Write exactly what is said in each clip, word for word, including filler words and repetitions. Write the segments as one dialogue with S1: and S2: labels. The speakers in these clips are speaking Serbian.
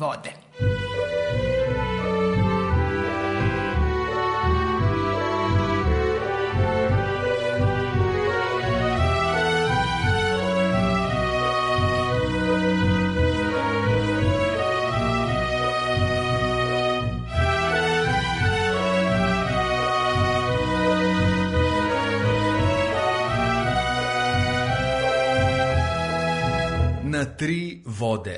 S1: vode.
S2: Na tri vode.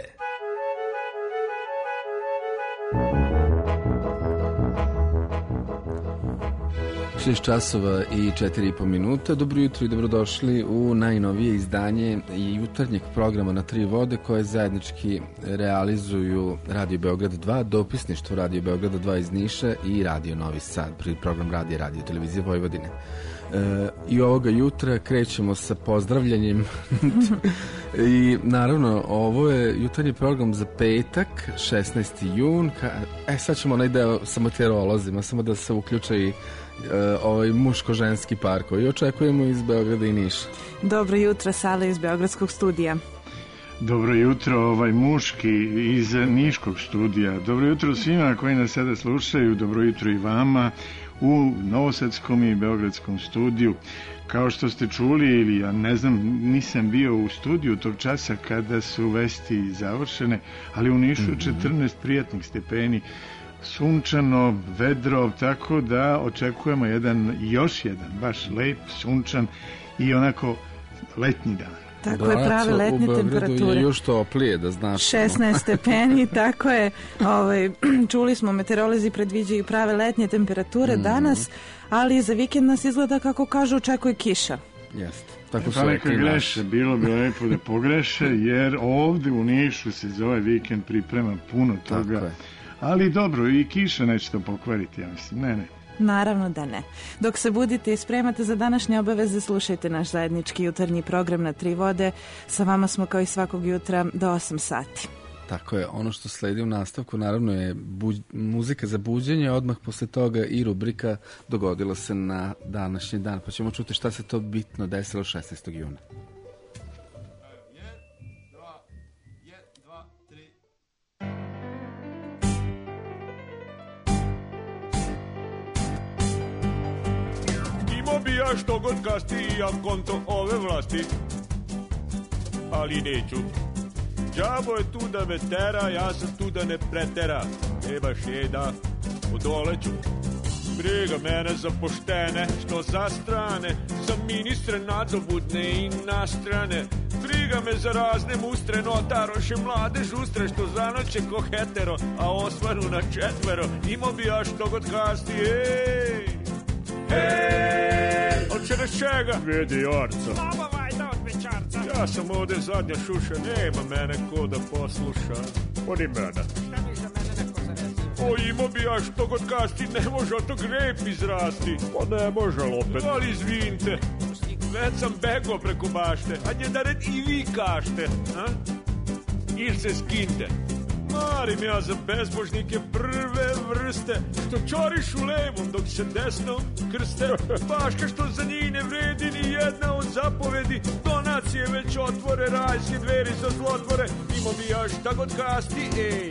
S2: šest časova i četiri i po minuta. Dobro jutro i dobrodošli u najnovije izdanje i jutarnjeg programa Na tri vode koje zajednički realizuju Radio Beograd dva, dopisništvo Radio Beograda dva iz Niša i Radio Novi Sad, program radija Radio Televizije Vojvodine. E, I ovoga jutra krećemo sa pozdravljanjem i naravno ovo je jutarnji program za petak, šesnaesti jun. E sad ćemo onaj deo sa meteorolozima, samo da se uključa i e, ovaj muško-ženski par koji očekujemo iz Beograda i Niša.
S3: Dobro jutro, Sale iz Beogradskog studija.
S4: Dobro jutro, ovaj muški iz Niškog studija. Dobro jutro svima koji nas sada slušaju, dobro jutro i vama u novosadskom i beogradskom studiju. Kao što ste čuli, ili ja ne znam, nisam bio u studiju tog časa kada su vesti završene, ali u Nišu mm-hmm. četrnaest prijatnih stepeni, sunčano, vedro, tako da očekujemo jedan, još jedan, baš lep, sunčan i onako letnji dan.
S3: Tako je, prave letnje temperature.
S2: Je još toplije, da znaš.
S3: šesnaest stepeni, tako je. Ovaj, čuli smo, meteorolozi predviđaju prave letnje temperature mm. danas, ali za vikend nas izgleda, kako kažu, očekuje kiša.
S2: Jeste. Tako
S4: pa neka greše, bilo bi lepo da pogreše, jer ovde u Nišu se za ovaj vikend priprema puno toga. Ali dobro, i kiša neće to pokvariti, ja mislim. Ne, ne.
S3: Naravno da ne. Dok se budite i spremate za današnje obaveze, slušajte naš zajednički jutarnji program Na tri vode. Sa vama smo kao i svakog jutra do osam sati.
S2: Tako je, ono što sledi u nastavku naravno je buđ, muzika za buđenje, odmah posle toga i rubrika Dogodilo se na današnji dan, pa ćemo čuti šta se to bitno desilo šesnaestog juna.
S5: Bi ja što god kasti, ja konto ove vlasti, ali neću. Đavo je tu da me tera, ja sam tu da ne pretera. Nema šeda, odoleću. Briga mene za poštene, što za strane, za ministre nadzobudne i nastrane. Briga me za razne mustre, notaroše, mlade žustre, što zanoće ko hetero, a osvanu na četvero. Imao bi ja što god kasti, ej! Ej, od čega čega? Vidi orca.
S6: Slaba vajda od večarca.
S5: Ja sam ovde zadnja šuša, nema mene ko da posluša. Oni mene.
S6: Šta mi za mene neko zarezi?
S5: O, imao bi ja što god kasti, ne može od tog rep izrasti. Pa ne može lopet. Ali izvinite, već sam bego preko bašte, a nje da red i vi kašte, a? Ili se skinte. Marim ja za bezbožnike prve vrste, što čoriš u levom dok se desno krste. Baš ka što za njih ne vredi ni jedna od zapovedi. Donacije već otvore, rajske dveri za zlotvore. Imao bi ja šta god kasti, ej.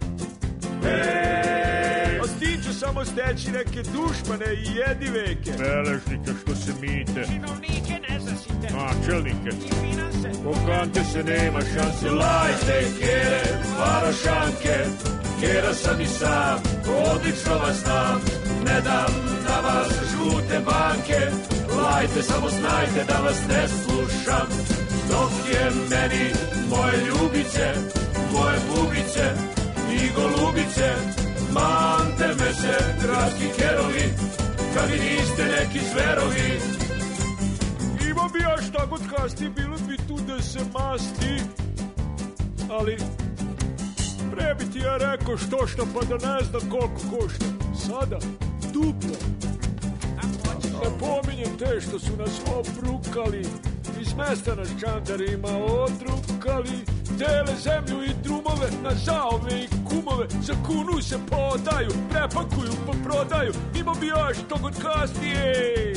S5: Ej, a s tim ću samo steći neke dušmane i jediveke. Beležnike što se mite,
S6: činovnike ne zasite,
S5: načelnike
S6: i finanse,
S5: pokante se nema šanse. Lajte kere, varošanke, kera sam i sam, odlično vas znam. Ne dam na vas žute banke, lajte samo znajte da vas ne slušam. Dok je meni moje ljubice, moje bubice i golubice, mante me se gradski kerovi, kad vi niste neki zverovi. Imao bi ja šta god kasti, bilo bi tu da se masti, ali pre bi ti ja rekao što što pa da ne znam koliko košta. Sada duplo. Ne pominjem te što su nas obrukali, iz mesta nas čandarima odrukali. Dele zemlju i drumove na zaove i kumove, za kunu se podaju, prepakuju pa prodaju. Imao bi ja što god kasti, ej.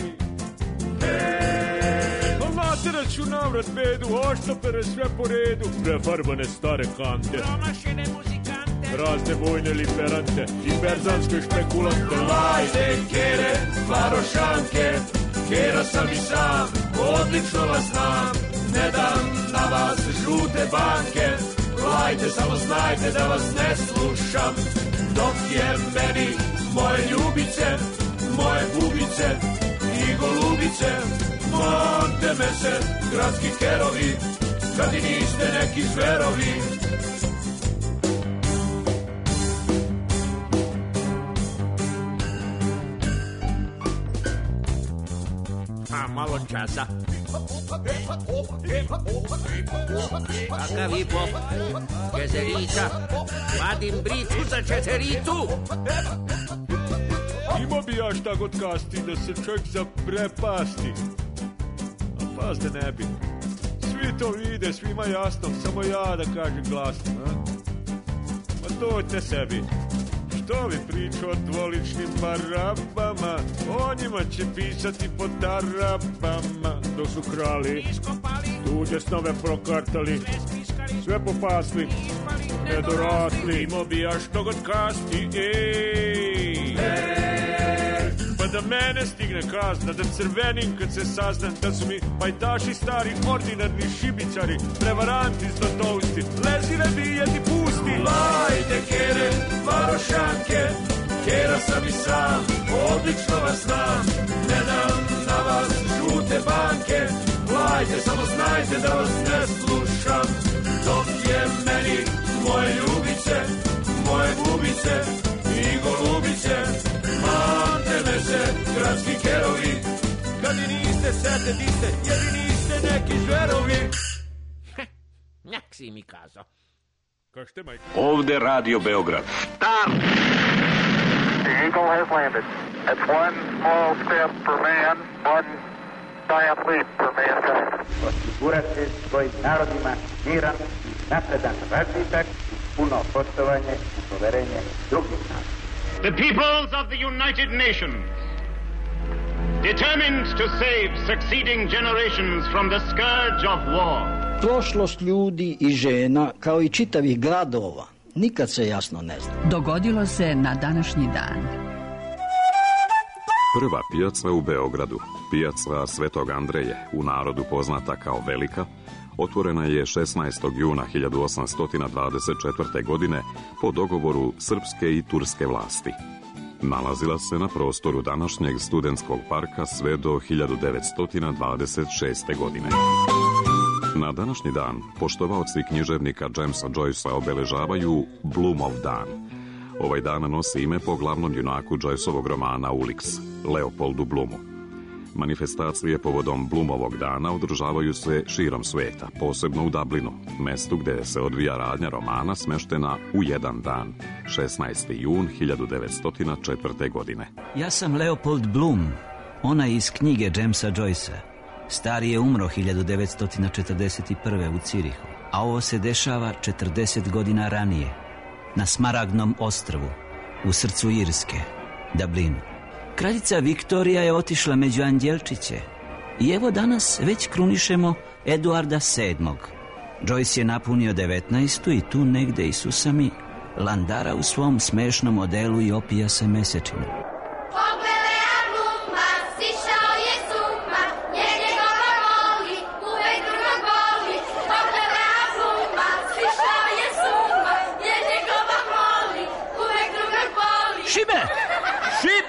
S5: Ej, al naterat ću navrat bedu, oštapere sve po redu, prefarbane stare kante,
S6: promašene muzikante,
S5: razne vojne liberante i berzanske špekulante. Lajde, kere, varošanke, kera sam i sam, odlično vas znam, ne dam na vas žute banke. Lajde, samo znajte da vas ne slušam, dok je meni moje ljubice, moje bubice i golubice. Monte me se, gradski kerovi, kad i niste neki zverovi.
S6: A malo časa. Kakav i pop? Četerica. Vadim bricu za četericu.
S5: Imao bi ja šta god kasti da se čovjek zaprepasti. A pazde ne bi. Svi to vide, svima jasno, samo ja da kažem glasno, a? Pa dođite sebi. Što vi priča o dvoličnim barabama? O njima će pisati po tarabama. Dok su krali, tuđe snove prokartali, sve popasli, nedorasli. Imao bi ja što god kasti, ej, pa da mene stigne kazna, da crvenim kad se saznam da su mi pajtaši stari, ordinarni šibicari, prevaranti zlatousti, lezire bijedi pusti. Lajde, kere, varošanke, kera sam i sam, odlično vas znam, ne dam na vas žute banke. Lajde, samo znajte da vas ne slušam, dok je meni moje ljubice, moje bubice i golubice. Mante me se, gradski kerovi, kad i niste sete diste, jer i niste neki zverovi.
S6: Njak si mi kazao.
S5: Kažete, majko?
S1: Ovde Radio Beograd. Start!
S7: The Eagle has landed. That's one small step for man, one giant leap for mankind.
S8: Osigurati svojim narodima miran, napredan razvitak, puno poštovanje i poverenje drugih naroda.
S9: The peoples of the United Nations, determined to save succeeding generations from the scourge of war.
S10: Prošlost ljudi i žena, kao i čitavih gradova, nikad se jasno ne zna.
S11: Dogodilo se na današnji dan.
S12: Prva pijaca u Beogradu, pijaca Svetog Andreje, u narodu poznata kao Velika, otvorena je šesnaestog juna hiljadu osamsto dvadeset četvrte. godine po dogovoru srpske i turske vlasti. Nalazila se na prostoru današnjeg Studentskog parka sve do hiljadu devetsto dvadeset šeste. godine. Na današnji dan poštovaoci književnika Jamesa Joycea obeležavaju Bloomov dan. Ovaj dan nosi ime po glavnom junaku Joyceovog romana Ulix, Leopoldu Bloomu. Manifestacije povodom Bloomovog dana održavaju se širom sveta, posebno u Dublinu, mestu gde se odvija radnja romana smeštena u jedan dan, šesnaesti jun hiljadu devetsto četvrte. godine.
S13: Ja sam Leopold Bloom, ona iz knjige Jamesa Joycea. Stari je umro hiljadu devetsto četrdeset prve. u Cirihu, a ovo se dešava četrdeset godina ranije, na Smaragdnom ostrvu, u srcu Irske, Dublinu. Kraljica Viktorija je otišla među anđelčiće i evo danas već krunišemo Eduarda sedmog. Joyce je napunio devetnaestu i tu negde Isusa mi landara u svom smešnom modelu i opija se mesečinom. Šibe! Šib!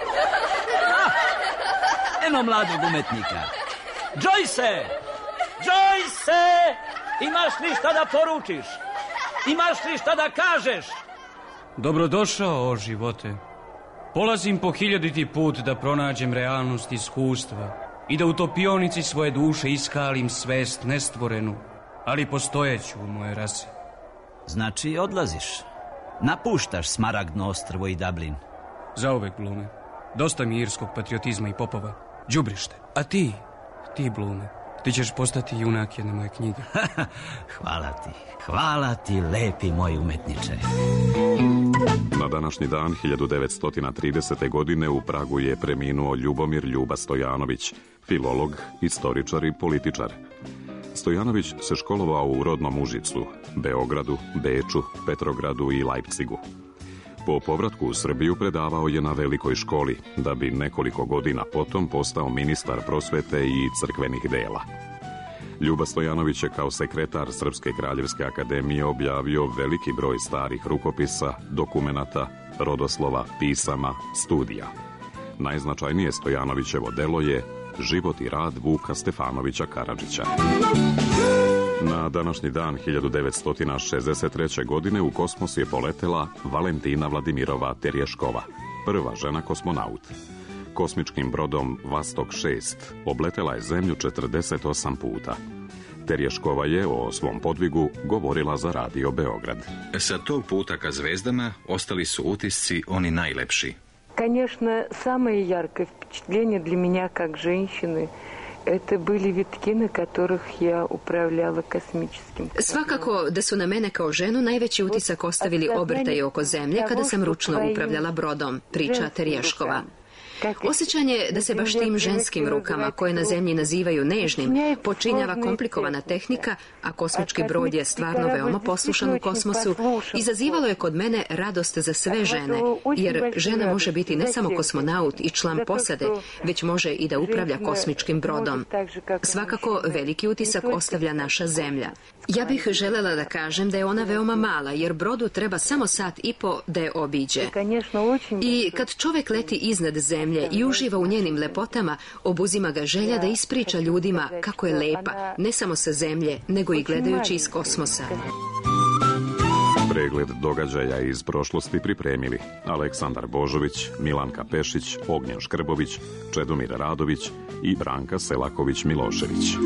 S13: Eno mladog umetnika. Joyce! Joyce! Imaš li šta da poručiš? Imaš li šta da kažeš?
S14: Dobrodošao, o živote. Polazim po hiljaditi put da pronađem realnost iskustva i da u topionici svoje duše iskalim svest nestvorenu, ali postojeću u moje rasi.
S13: Znači, odlaziš. Napuštaš Smaragdno ostrvo i Dublin.
S14: Zauvek, Blume. Dosta mi irskog patriotizma i popova. Đubrište. A ti, ti, Blume, ti ćeš postati junak jedne moje knjige.
S13: Hvala ti, hvala ti, lepi moj umetniče.
S12: Na današnji dan hiljadu devetsto tridesete. godine u Pragu je preminuo Ljubomir Ljuba Stojanović, filolog, istoričar i političar. Stojanović se školovao u rodnom Užicu, Beogradu, Beču, Petrogradu i Lajpcigu. Po povratku u Srbiju predavao je na velikoj školi, da bi nekoliko godina potom postao ministar prosvete i crkvenih dela. Ljuba Stojanović je kao sekretar Srpske kraljevske akademije objavio veliki broj starih rukopisa, dokumenata, rodoslova, pisama, studija. Najznačajnije Stojanovićevo delo je Život i rad Vuka Stefanovića Karadžića. Na današnji dan hiljadu devetsto šezdeset treće. godine u kosmos je poletela Valentina Vladimirova Terješkova, prva žena kosmonaut. Kosmičkim brodom Vastok šest obletela je zemlju četrdeset osam puta. Terješkova je o svom podvigu govorila za Radio Beograd.
S15: Sa tog puta ka zvezdama ostali su utisci oni najlepši.
S16: Конечно, самое яркое впечатление для меня как женщины это были витки, на которых я управляла космическим.
S17: Svakako da su na mene kao ženu najveći utisak ostavili obrtaji oko zemlje kada sam ručno upravljala brodom, priča Terješkova. Osjećanje da se baš tim ženskim rukama, koje na zemlji nazivaju nežnim, počinjava komplikovana tehnika, a kosmički brod je stvarno veoma poslušan u kosmosu, izazivalo je kod mene radost za sve žene, jer žena može biti ne samo kosmonaut i član posade, već može i da upravlja kosmičkim brodom. Svakako, veliki utisak ostavlja naša zemlja. Ja bih želela da kažem da je ona veoma mala, jer brodu treba samo sat i po da je obiđe. I kad čovek leti iznad zemlje i uživa u njenim lepotama, obuzima ga želja da ispriča ljudima kako je lepa, ne samo sa zemlje, nego i gledajući iz kosmosa.
S12: Pregled događaja iz prošlosti pripremili Aleksandar Božović, Milanka Pešić, Ognjen Škrbović, Čedomir Radović i Branka Selaković-Milošević.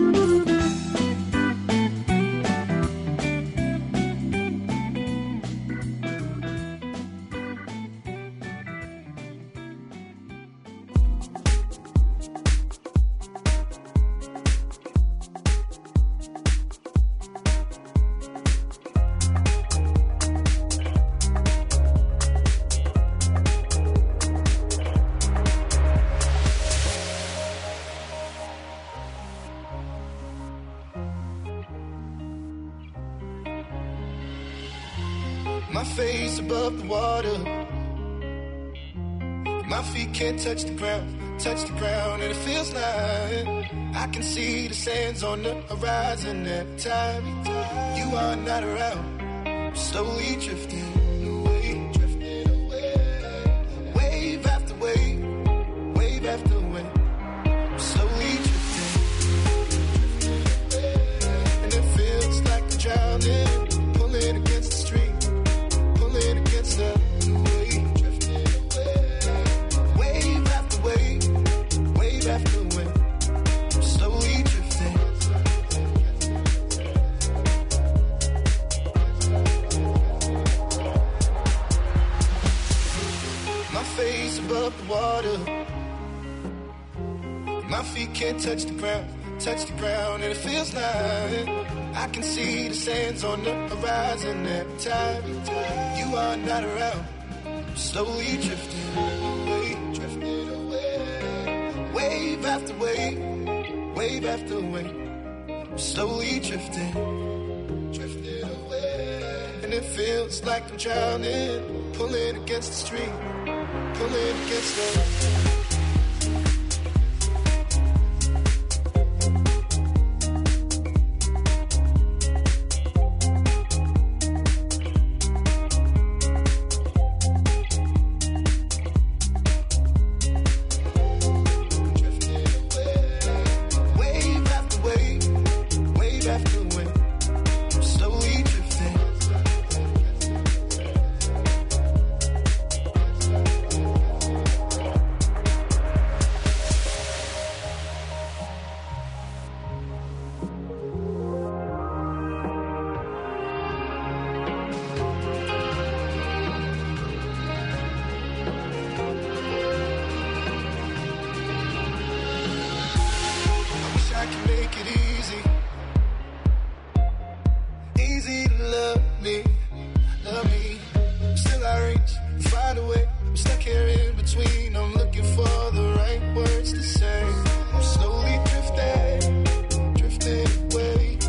S18: My face above the water, my feet can't touch the ground, touch the ground, and it feels like I can see the sands on the horizon every time you are not around. I'm slowly drifting away, drifting away, wave after wave, wave after wave. I'm slowly drifting, drifting away, and it feels like I'm drowning, pulling against the stream. Against the wave, drifting away, wave after wave, wave after wave, I'm slowly drifting. My face above the water, my feet can't touch the ground, touch the ground, and it feels like I can see the sands on the horizon every time you are not around. I'm slowly drifting away, drifting away, wave after wave, wave after wave. I'm slowly drifting, drifting away, and it feels like I'm drowning, pulling against the stream, pulling against the. Way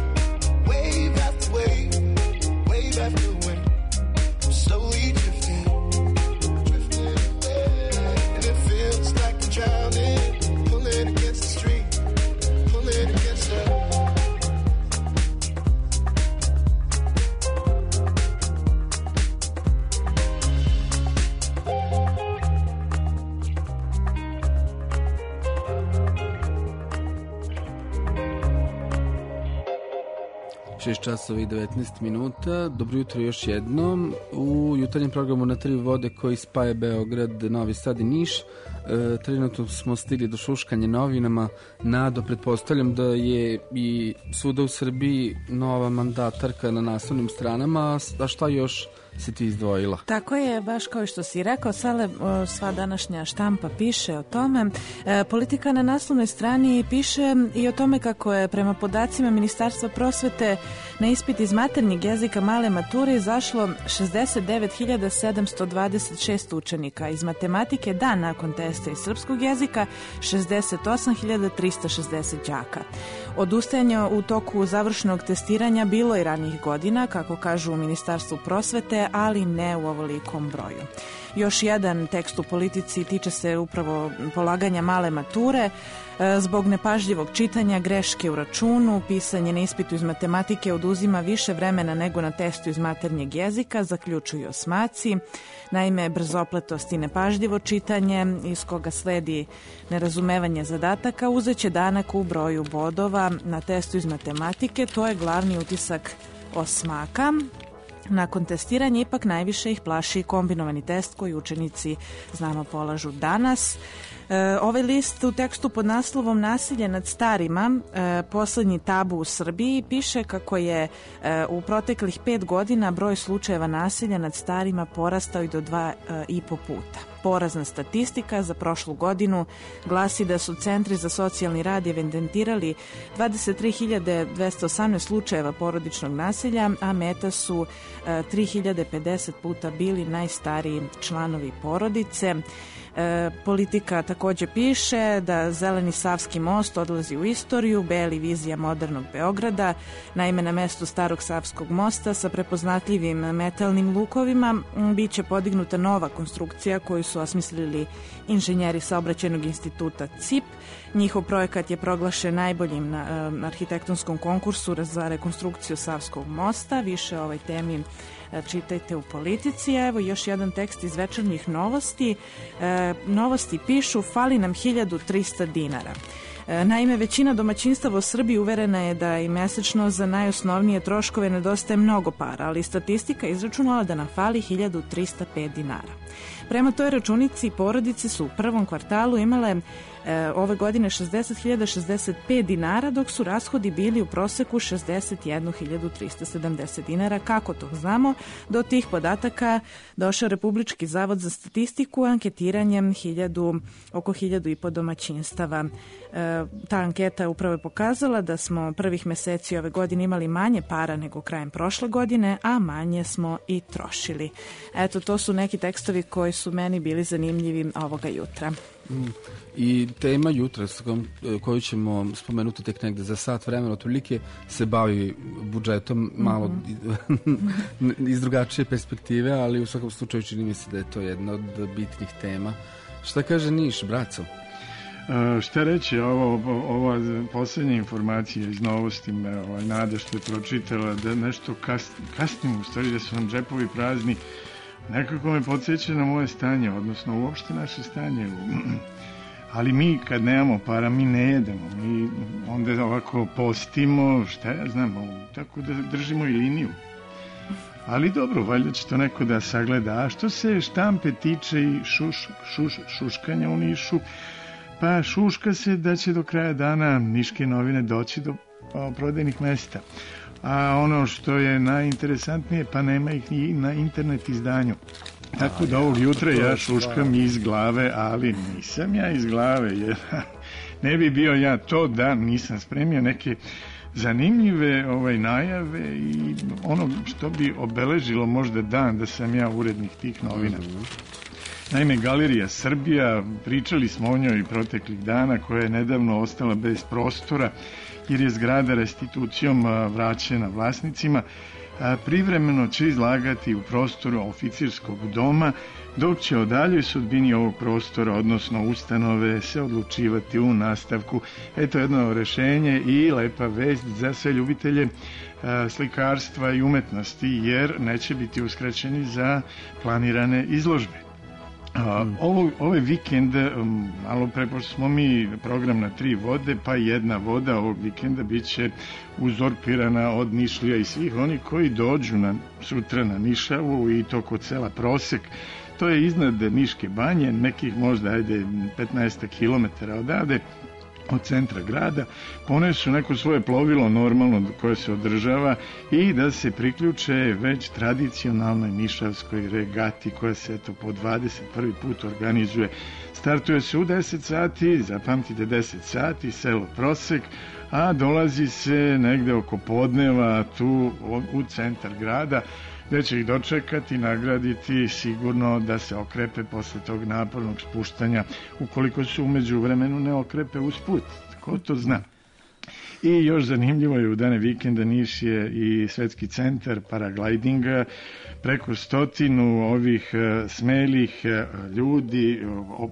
S2: šest časova i devetnaest minuta. Dobro jutro još jednom. U jutarnjem programu na tri vode koji spaja Beograd, Novi Sad i Niš. E, trenutno smo stigli do šuškanja novinama. Nado, pretpostavljam da je i svuda u Srbiji nova mandatarka na naslovnim stranama, a šta još si ti izdvojila?
S3: Tako je, baš kao što si rekao, Sale, sva današnja štampa piše o tome. E, Politika na naslovnoj strani piše i o tome kako je prema podacima Ministarstva prosvete na ispit iz maternjeg jezika male mature izašlo šezdeset devet hiljada sedamsto dvadeset šest učenika, iz matematike dan nakon testa iz srpskog jezika šezdeset osam hiljada trista šezdeset đaka. Odustajanja u toku završnog testiranja bilo i ranijih godina, kako kažu u Ministarstvu prosvete, ali ne u ovolikom broju. Još jedan tekst u Politici tiče se upravo polaganja male mature. Zbog nepažljivog čitanja, greške u računu, pisanje na ispitu iz matematike oduzima više vremena nego na testu iz maternjeg jezika, zaključuju osmaci. Naime, brzopletost i nepažljivo čitanje, iz koga sledi nerazumevanje zadataka, uzeće danak u broju bodova na testu iz matematike. To je glavni utisak osmaka. Nakon testiranja ipak najviše ih plaši kombinovani test koji učenici, znamo, polažu danas. E, ovaj list u tekstu pod naslovom Nasilje nad starima, e, poslednji tabu u Srbiji, piše kako je e, u proteklih pet godina broj slučajeva nasilja nad starima porastao i do dva e, i po puta. Porazna statistika za prošlu godinu glasi da su centri za socijalni rad evidentirali dvadeset tri hiljade dvesta osamnaest slučajeva porodičnog nasilja, a meta su e, tri hiljade pedeset puta bili najstariji članovi porodice. E, Politika takođe piše da zeleni Savski most odlazi u istoriju, beli vizija modernog Beograda. Naime, na mestu starog Savskog mosta sa prepoznatljivim metalnim lukovima biće podignuta nova konstrukcija koju su osmislili inženjeri Saobraćajnog instituta C I P. Njihov projekat je proglašen najboljim na uh, arhitektonskom konkursu za rekonstrukciju Savskog mosta. Više o ovoj temi uh, čitajte u Politici. Evo još jedan tekst iz Večernjih novosti. Uh, novosti pišu: fali nam hiljadu trista dinara. Naime, većina domaćinstava u Srbiji uverena je da i mesečno za najosnovnije troškove nedostaje mnogo para, ali statistika izračunala da nam fali hiljadu trista pet dinara. Prema toj računici, porodice su u prvom kvartalu imale e, ove godine šezdeset hiljada šezdeset pet dinara, dok su rashodi bili u proseku šezdeset jednu hiljadu trista sedamdeset dinara. Kako to znamo? Do tih podataka došao Republički zavod za statistiku anketiranjem hiljadu, oko hiljadu i po domaćinstava. E, ta anketa upravo je pokazala da smo prvih meseci ove godine imali manje para nego krajem prošle godine, a manje smo i trošili. Eto, to su neki tekstovi koji su meni bili zanimljivi ovoga jutra.
S2: I tema jutra koju ćemo spomenuti tek negde za sat vremena otprilike se bavi budžetom malo mm-hmm. iz drugačije perspektive, ali u svakom slučaju čini mi se da je to jedna od bitnih tema. Šta kaže Niš, braco?
S4: Uh, šta reći, ovo, ova poslednja informacija iz novosti me ovaj, nada što je pročitala da nešto kas, kasnimo, u stvari da su nam džepovi prazni, nekako me podsjeća na moje stanje, odnosno uopšte naše stanje. Ali mi kad nemamo para, mi ne jedemo, mi onda ovako postimo, šta ja znam, tako da držimo i liniju. Ali dobro, valjda će to neko da sagleda. A što se štampe tiče i šuš, šuš, šuškanja u Nišu, pa šuška se da će do kraja dana Niške novine doći do o, prodajnih mesta. A ono što je najinteresantnije, pa nema ih ni na internet izdanju. Tako da ovog jutra ja šuškam iz glave, ali nisam ja iz glave, jer ne bi bio ja to da nisam spremio neke zanimljive ovaj, najave i ono što bi obeležilo možda dan da sam ja urednik tih novina. Naime, Galerija Srbija, pričali smo o njoj proteklih dana, koja je nedavno ostala bez prostora jer je zgrada restitucijom vraćena vlasnicima, privremeno će izlagati u prostoru oficirskog doma, dok će o daljoj sudbini ovog prostora, odnosno ustanove, se odlučivati u nastavku. Eto jedno rešenje i lepa vest za sve ljubitelje slikarstva i umetnosti, jer neće biti uskraćeni za planirane izložbe. A, ovo, ovaj vikend, malo pre, pošto smo mi program na tri vode, pa jedna voda ovog vikenda bit će uzorpirana od Nišlija i svih oni koji dođu na, sutra na Nišavu i to kod sela Prosek. To je iznad Niške banje, nekih možda, ajde, petnaest kilometara odavde, od centra grada, ponesu neko svoje plovilo normalno koje se održava i da se priključe već tradicionalnoj nišavskoj regati koja se eto po dvadeset prvi put organizuje. Startuje se u deset sati, zapamtite deset sati, selo Prosek, a dolazi se negde oko podneva tu u centar grada, gde će ih dočekati, nagraditi, sigurno da se okrepe posle tog napornog spuštanja, ukoliko se umeđu vremenu ne okrepe usput, ko to zna. I još zanimljivo je u dane vikenda Niš je i svetski centar paraglidinga, preko stotinu ovih smelih ljudi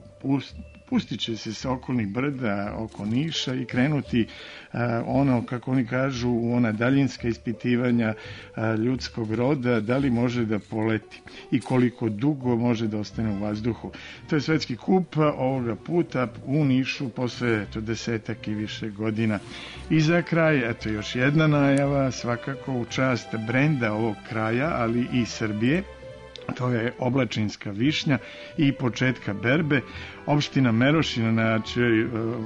S4: pustit će se sa okolnih brda oko Niša i krenuti ono, kako oni kažu, u ona daljinska ispitivanja ljudskog roda, da li može da poleti i koliko dugo može da ostane u vazduhu. To je svetski kup ovoga puta u Nišu posle eto, desetak i više godina. I za kraj, eto još jedna najava, svakako u čast brenda ovog kraja, ali i Srbije. To je Oblačinska višnja i početka berbe. Opština Merošina, na čijoj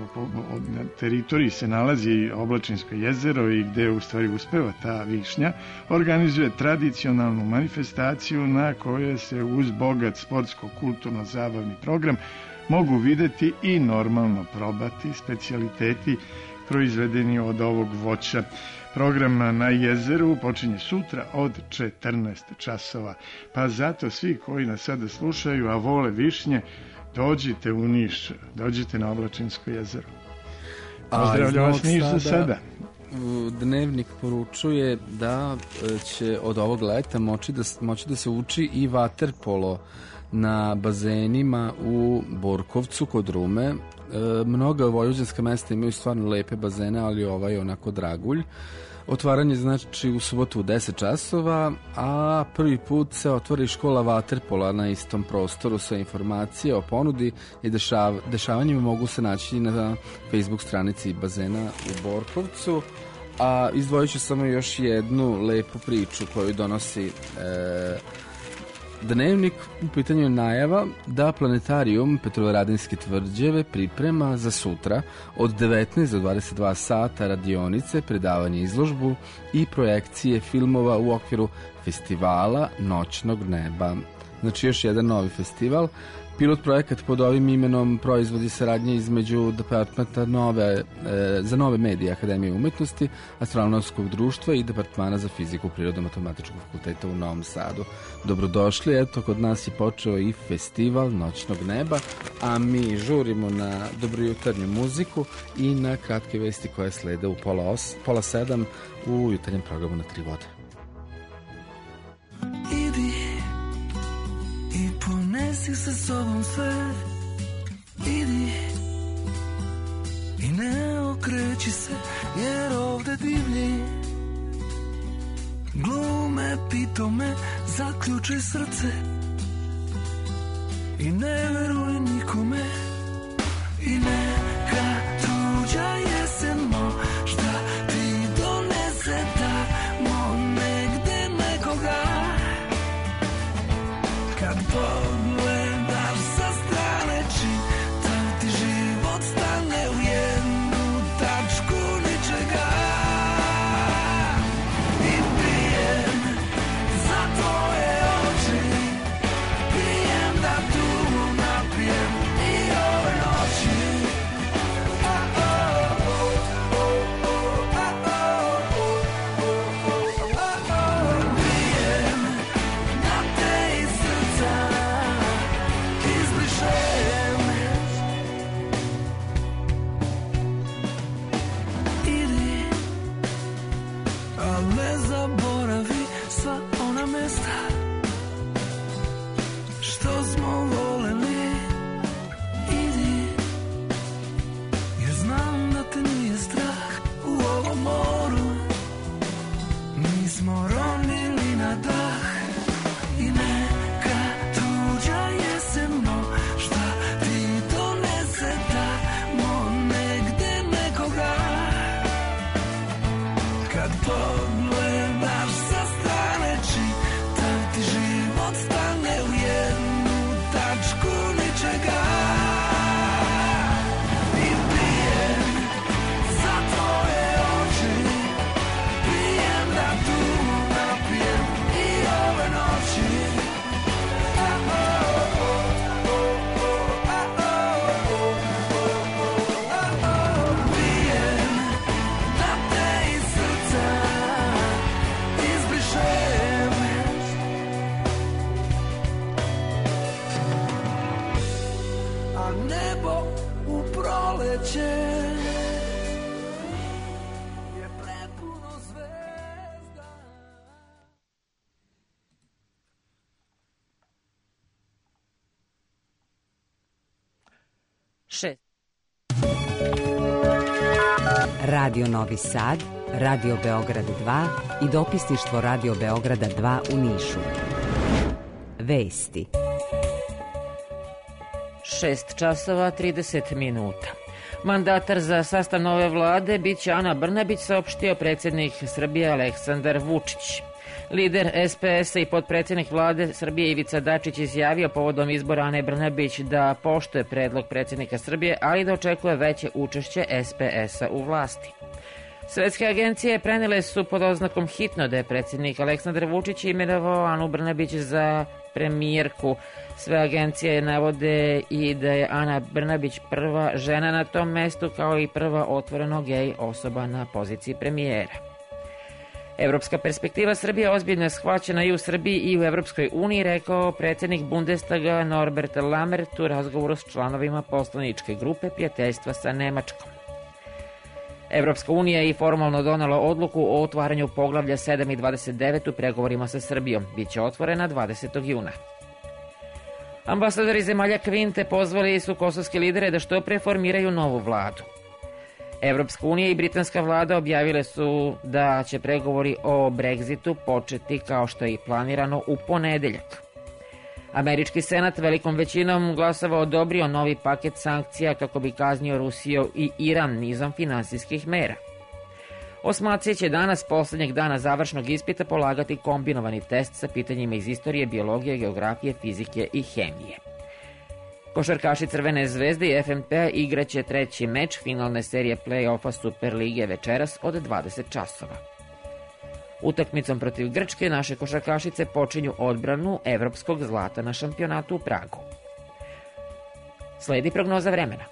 S4: na teritoriji se nalazi Oblačinsko jezero i gde u stvari uspeva ta višnja, organizuje tradicionalnu manifestaciju na kojoj se uz bogat sportsko-kulturno-zabavni program mogu videti i normalno probati specijaliteti proizvedeni od ovog voća. Program na jezeru počinje sutra od četrnaest časova. Pa zato svi koji nas sada slušaju, a vole višnje, dođite u Niš, dođite na Oblačinsko jezero. Pozdravljam vas Niš za sada.
S2: Dnevnik poručuje da će od ovog leta moći da, moći da se uči i vaterpolo na bazenima u Borkovcu kod Rume. E, mnoga vojvođanska mesta imaju stvarno lepe bazene, ali ovaj je onako dragulj. Otvaranje znači u subotu u deset časova, a prvi put se otvori škola vaterpola na istom prostoru. Sa informacije o ponudi i dešav, dešavanjima mogu se naći na Facebook stranici bazena u Borkovcu. A izdvojit ću samo još jednu lepu priču koju donosi e, Dnevnik. U pitanju je najava da planetarijum Petrovaradinske tvrđave priprema za sutra od devetnaest do dvadeset dva sata radionice, predavanje, izložbu i projekcije filmova u okviru festivala Noćnog neba. Znači još jedan novi festival. Pilot projekat pod ovim imenom proizvodi saradnje između Departmenta nove, e, za nove medije Akademije umetnosti, Astronomskog društva i Departmana za fiziku Prirodno-matematičkog fakulteta u Novom Sadu. Dobrodošli, eto, kod nas je počeo i festival Noćnog neba, a mi žurimo na dobrojutarnju muziku i na kratke vesti koje slede u pola, os, pola sedam u jutarnjem programu na tri vode.
S19: Idi i ponesi sa sobom sve, idi i ne okreći se, jer ovde divlji glume, pitome, zaključaj srce i ne veruj nikome. I neka tuđa jesen možda ti donese tamo negde nekoga. Kad pogledaš sa strane, čitav ti život stane u jednu tačku ničega. I pijem za tvoje oči, pijem da tu napijem i ove noći kad pogledaš sa strane, čitav ti život stane u jednu tačku ničega. I pijem za tvoje oči, pijem da tu napijem i ove noći.
S20: Radio Novi Sad, Radio Beograd dva i dopisništvo Radio Beograda dva u Nišu. Vesti.
S21: šest časova trideset minuta. Mandatar za sastav nove vlade biće Ana Brnabić, saopštio predsjednik Srbije Aleksandar Vučić. Lider S P S-a i potpredsjednik vlade Srbije Ivica Dačić izjavio povodom izbora Ane Brnabić da poštuje predlog predsjednika Srbije, ali da očekuje veće učešće S P S-a u vlasti. Svetske agencije prenele su pod oznakom hitno da je predsjednik Aleksandar Vučić imenovao Anu Brnabić za premijerku. Sve agencije navode i da je Ana Brnabić prva žena na tom mestu, kao i prva otvoreno gej osoba na poziciji premijera. Evropska perspektiva Srbije ozbiljno je shvaćena i u Srbiji i u Evropskoj uniji, rekao predsjednik Bundestaga Norbert Lammert u razgovoru s članovima poslaničke grupe prijateljstva sa Nemačkom. Evropska unija je i formalno donela odluku o otvaranju poglavlja sedam i dvadeset devet u pregovorima sa Srbijom. Biće otvorena dvadesetog juna. Ambasadori zemalja Kvinte pozvali su kosovske lidere da što pre formiraju novu vladu. Evropska unija i britanska vlada objavile su da će pregovori o Brexitu početi kao što je i planirano u ponedeljak. Američki senat velikom većinom glasova odobrio novi paket sankcija kako bi kaznio Rusiju i Iran nizom finansijskih mera. Osmaci će danas, posljednjeg dana završnog ispita, polagati kombinovani test sa pitanjima iz istorije, biologije, geografije, fizike i hemije. Košarkaši Crvene zvezde i F N P-a igraće treći meč finalne serije play-offa Super lige večeras od dvadeset časova. Utakmicom protiv Grčke naše košarkašice počinju odbranu evropskog zlata na šampionatu u Pragu. Sledi prognoza vremena.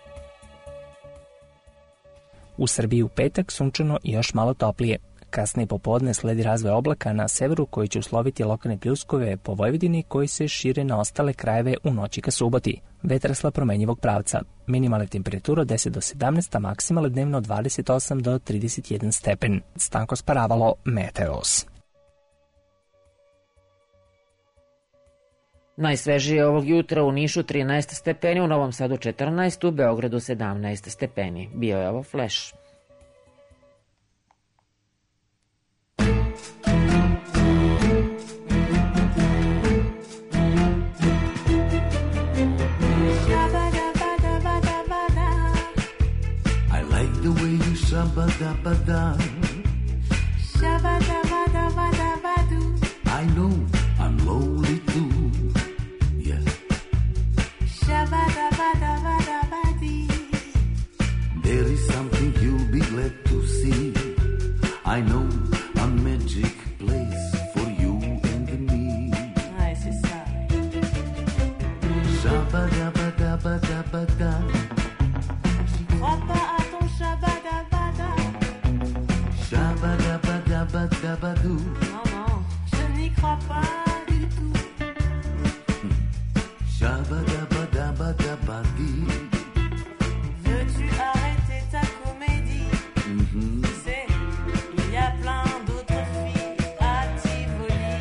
S22: U Srbiji u petak sunčano i još malo toplije. Kasnije popodne sledi razvoj oblaka na severu koji će usloviti lokalne pljuskove po Vojvodini koji se šire na ostale krajeve u noći ka suboti. Vetar slab promenjivog pravca. Minimalna temperatura deset do sedamnaest, a maksimalna dnevno dvadeset osam do trideset jedan stepen. Stanko Sparavalo, Meteos.
S21: Najsvežije ovog jutra u Nišu trinaest stepeni, u Novom Sadu četrnaest, u Beogradu sedamnaest stepeni. Bio je ovo Flash.
S19: Shabba-dabba-da. Shabba-dabba-dabba-dabba-do. I know I'm lonely too. Yeah. Shabba-dabba-dabba-dabba-dee. There is something you'll be glad to see. I know a magic place for you and me.
S3: Nice, it's
S19: Shabba-dabba-dabba-dabba-da. Crois pas à ton shabba-dabba-da. Shabba-dabba-dabba-dabba-doo. Non, non, je n'y crois pas du tout. Shabba-dabba-dabba-dabba-dee. Veux-tu arrêter ta comédie? Mm-hmm. Tu sais, il y a plein d'autres filles à Tivoli.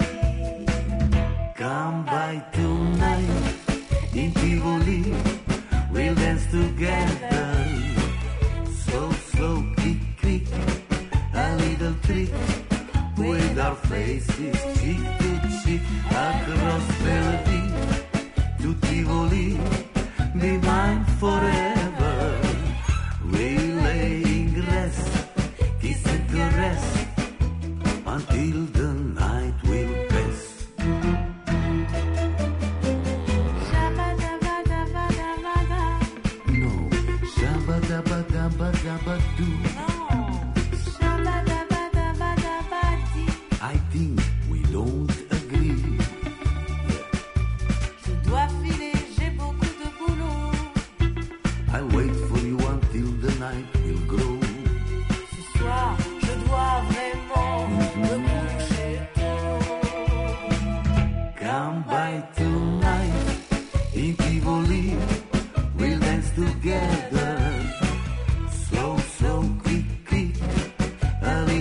S19: Come by tonight in Tivoli. We'll dance together. Slow, slow, kick, kick. A little trick with our faces cheek to cheek across Bellevue to Tivoli. Be mine forever. We lay in grass, kiss and caress.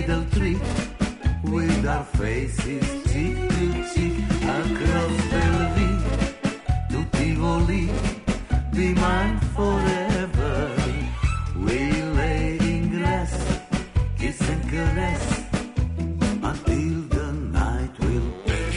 S19: little trick with our faces cheek to cheek across Bellevue to Tivoli. Be mine forever. We lay in grass, kiss and caress until the night will pass.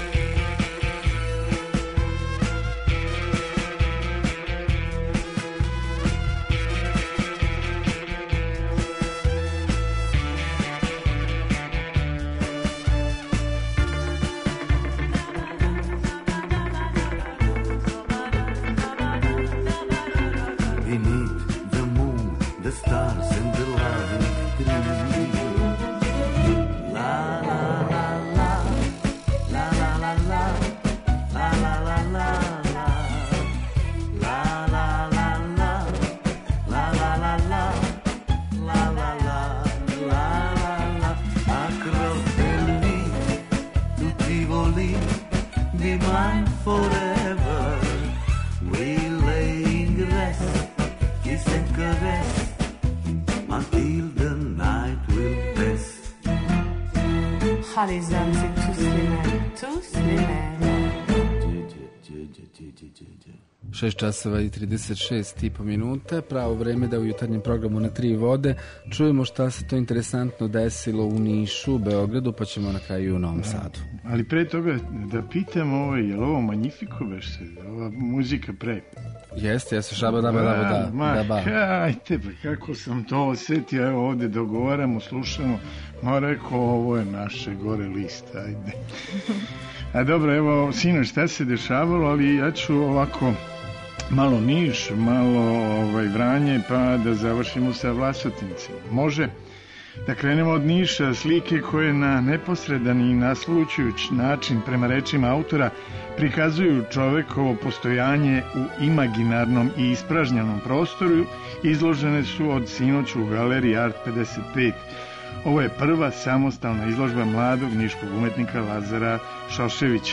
S19: Beneath the moon, the stars and the loving tree. La la la la, la la la la, la la la la la, la la la la, la la la la, la la la la la. Across Bellevue to Tivoli, be mine forever. We lay in grass, kiss and caress until the night will pass.
S5: Holly's dancing to Slimane, to Slimane.
S2: šest časova i trideset šest i po minuta, pravo vreme da u jutarnjem programu na tri vode čujemo šta se to interesantno desilo u Nišu, u Beogradu, pa ćemo na kraju u Novom Sadu.
S4: Ali pre toga da pitam, ovo, je li ovo Magnifico već se, ova muzika pre?
S2: Jeste, ja se šaba da ba da da
S4: Ma,
S2: da ba.
S4: Hajte, pa kako sam to osjetio, evo ovde dogovaramo, slušamo, ma rekao, ovo je naše gore lista, ajde. A dobro, evo, sino, šta se dešavalo, ali ja ću ovako malo Niš, malo ovaj, Vranje, pa da završimo sa Vlasotincima. Može? Da krenemo od Niša, slike koje na neposredan i naslućujuć način, prema rečima autora, prikazuju čovekovo postojanje u imaginarnom i ispražnjenom prostoru, izložene su od sinoć u galeriji Art pedeset pet. Ovo je prva samostalna izložba mladog niškog umetnika Lazara Šoševića.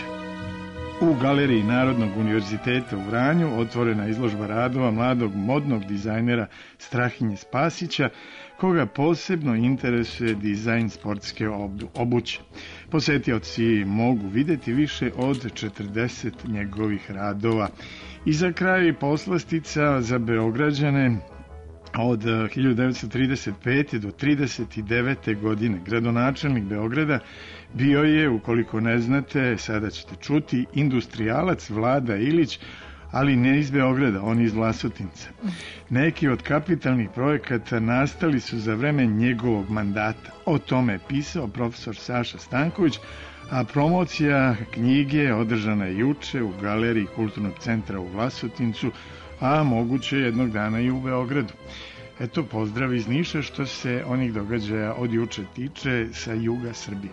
S4: U galeriji Narodnog univerziteta u Vranju otvorena izložba radova mladog modnog dizajnera Strahinje Spasića, koga posebno interesuje dizajn sportske obuće. Posetioci mogu videti više od četrdeset njegovih radova. I za kraj poslastica za Beograđane. Od hiljadu devetsto trideset pete do trideset devete godine gradonačelnik Beograda bio je, ukoliko ne znate, sada ćete čuti, industrijalac Vlada Ilić, ali ne iz Beograda, on iz Vlasotinca. Neki od kapitalnih projekata nastali su za vreme njegovog mandata. O tome je pisao profesor Saša Stanković, a promocija knjige održana je juče u galeriji Kulturnog centra u Vlasotincu, a moguće jednog dana i u Beogradu. Eto, pozdrav iz Niša što se onih događaja od juče tiče sa juga Srbije.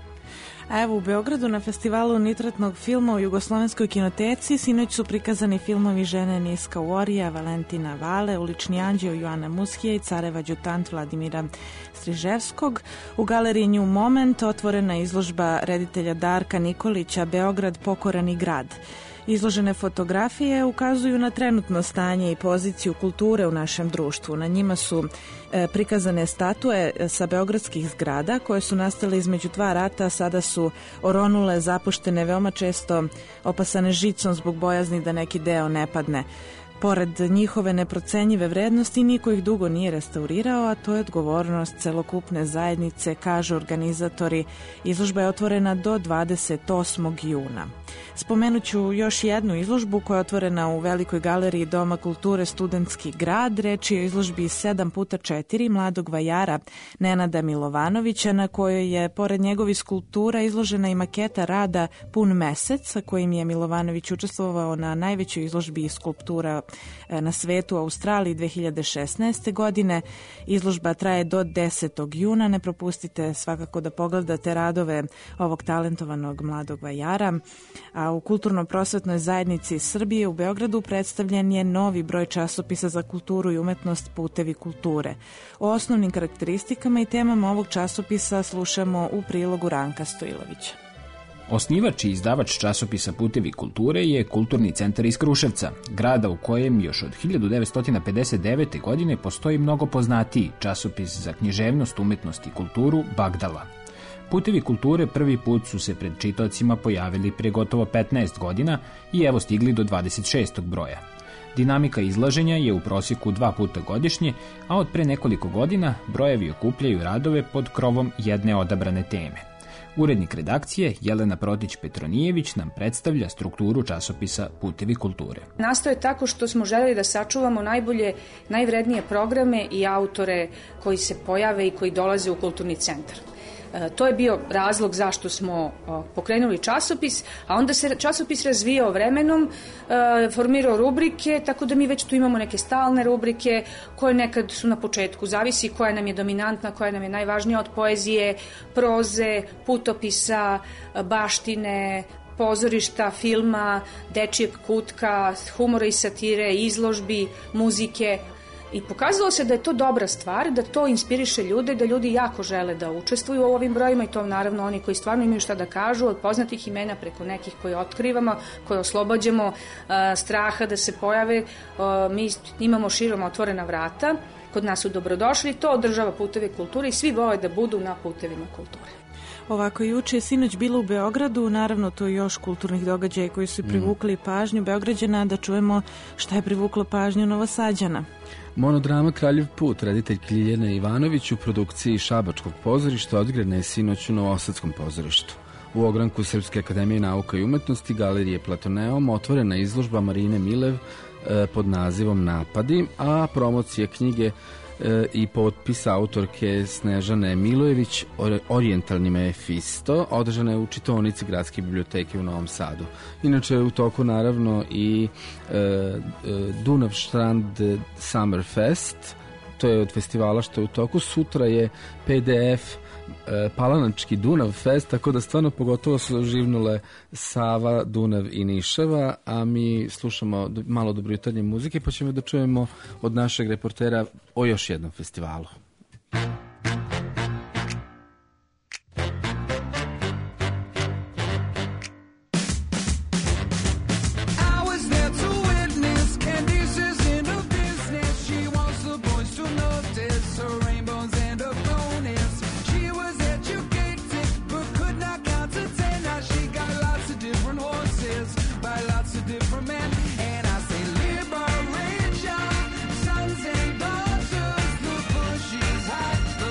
S3: A evo u Beogradu na festivalu nitratnog filma u Jugoslovenskoj kinoteci sinoć su prikazani filmovi Žene Niska Uorija, Valentina Vale, Ulični anđeo Joana Muskije i Careva adjutant Vladimira Striževskog. U galeriji New Moment otvorena izložba reditelja Darka Nikolića Beograd pokorani grad. Izložene fotografije ukazuju na trenutno stanje i poziciju kulture u našem društvu. Na njima su e, prikazane statue sa beogradskih zgrada koje su nastale između dva rata, a sada su oronule, zapuštene, veoma često opasane žicom zbog bojazni da neki deo ne padne. Pored njihove neprocenjive vrednosti, niko ih dugo nije restaurirao, a to je odgovornost celokupne zajednice, kažu organizatori. Izložba je otvorena do dvadeset osmog juna. Spomenut ću još jednu izložbu koja je otvorena u Velikoj galeriji Doma kulture Studentski grad. Reč je o izložbi sedam puta četiri mladog vajara Nenada Milovanovića, na kojoj je pored njegovih skulptura izložena i maketa rada Pun mesec, sa kojim je Milovanović učestvovao na najvećoj izložbi skulptura na svetu u Australiji dve hiljade šesnaeste. godine. Izložba traje do desetog juna. Ne propustite svakako da pogledate radove ovog talentovanog mladog vajara. A u Kulturno-prosvetnoj zajednici Srbije u Beogradu predstavljen je novi broj časopisa za kulturu i umetnost Putevi kulture. O osnovnim karakteristikama i temama ovog časopisa slušamo u prilogu Ranka Stojilovića.
S1: Osnivač i izdavač časopisa Putevi kulture je Kulturni centar iz Kruševca, grada u kojem još od hiljadu devetsto pedeset devete. godine postoji mnogo poznatiji časopis za književnost, umetnost i kulturu Bagdala. Putevi kulture prvi put su se pred čitaocima pojavili pre gotovo petnaest godina i evo stigli do dvadeset šestog broja. Dinamika izlaženja je u prosjeku dva puta godišnje, a od pre nekoliko godina brojevi okupljaju radove pod krovom jedne odabrane teme. Urednik redakcije Jelena Protić-Petronijević nam predstavlja strukturu časopisa Putevi kulture.
S6: Nastao je tako što smo želeli da sačuvamo najbolje, najvrednije programe i autore koji se pojave i koji dolaze u kulturni centar. To je bio razlog zašto smo pokrenuli časopis, a onda se časopis razvijao vremenom, formirao rubrike, tako da mi već tu imamo neke stalne rubrike koje nekad su na početku, zavisi koja nam je dominantna, koja nam je najvažnija, od poezije, proze, putopisa, baštine, pozorišta, filma, dečijeg kutka, humora i satire, izložbi, muzike. I pokazalo se da je to dobra stvar, da to inspiriše ljude, da ljudi jako žele da učestvuju u ovim brojima i to naravno oni koji stvarno imaju šta da kažu, od poznatih imena preko nekih koje otkrivamo, koje oslobađamo uh, straha da se pojave. Uh, mi imamo širom otvorena vrata, kod nas su dobrodošli, to održava Putevi kulture i svi vole da budu na putevima kulture.
S3: Ovako, juče je sinoć bilo u Beogradu, naravno to je još kulturnih događaja koji su privukli pažnju Beograđana, da čujemo šta je privuklo pažnju Novosađana.
S2: Monodrama Kraljev put, reditelj Ljiljana Ivanović u produkciji Šabačkog pozorišta odigrana je sinoć u Novosadskom pozorištu. U ogranku Srpske akademije nauka i umetnosti Galerije Platoneum otvorena izložba Marine Milev e, pod nazivom Napadi, a promocija knjige e, i potpis autorke Snežane Milojević Orijentalni Mefisto održana je u čitaonici Gradske biblioteke u Novom Sadu. Inače u toku naravno i e, e, Dunav Strand Summer Fest, to je od festivala što je u toku. Sutra je P D F e, Palanački Dunav Fest, tako da stvarno pogotovo su živnule Sava, Dunav i Nišava, a mi slušamo malo dobrojutarnje muzike pa ćemo da čujemo od našeg reportera o još jednom festivalu.
S18: Liberation, sons and daughters, the bushes hide.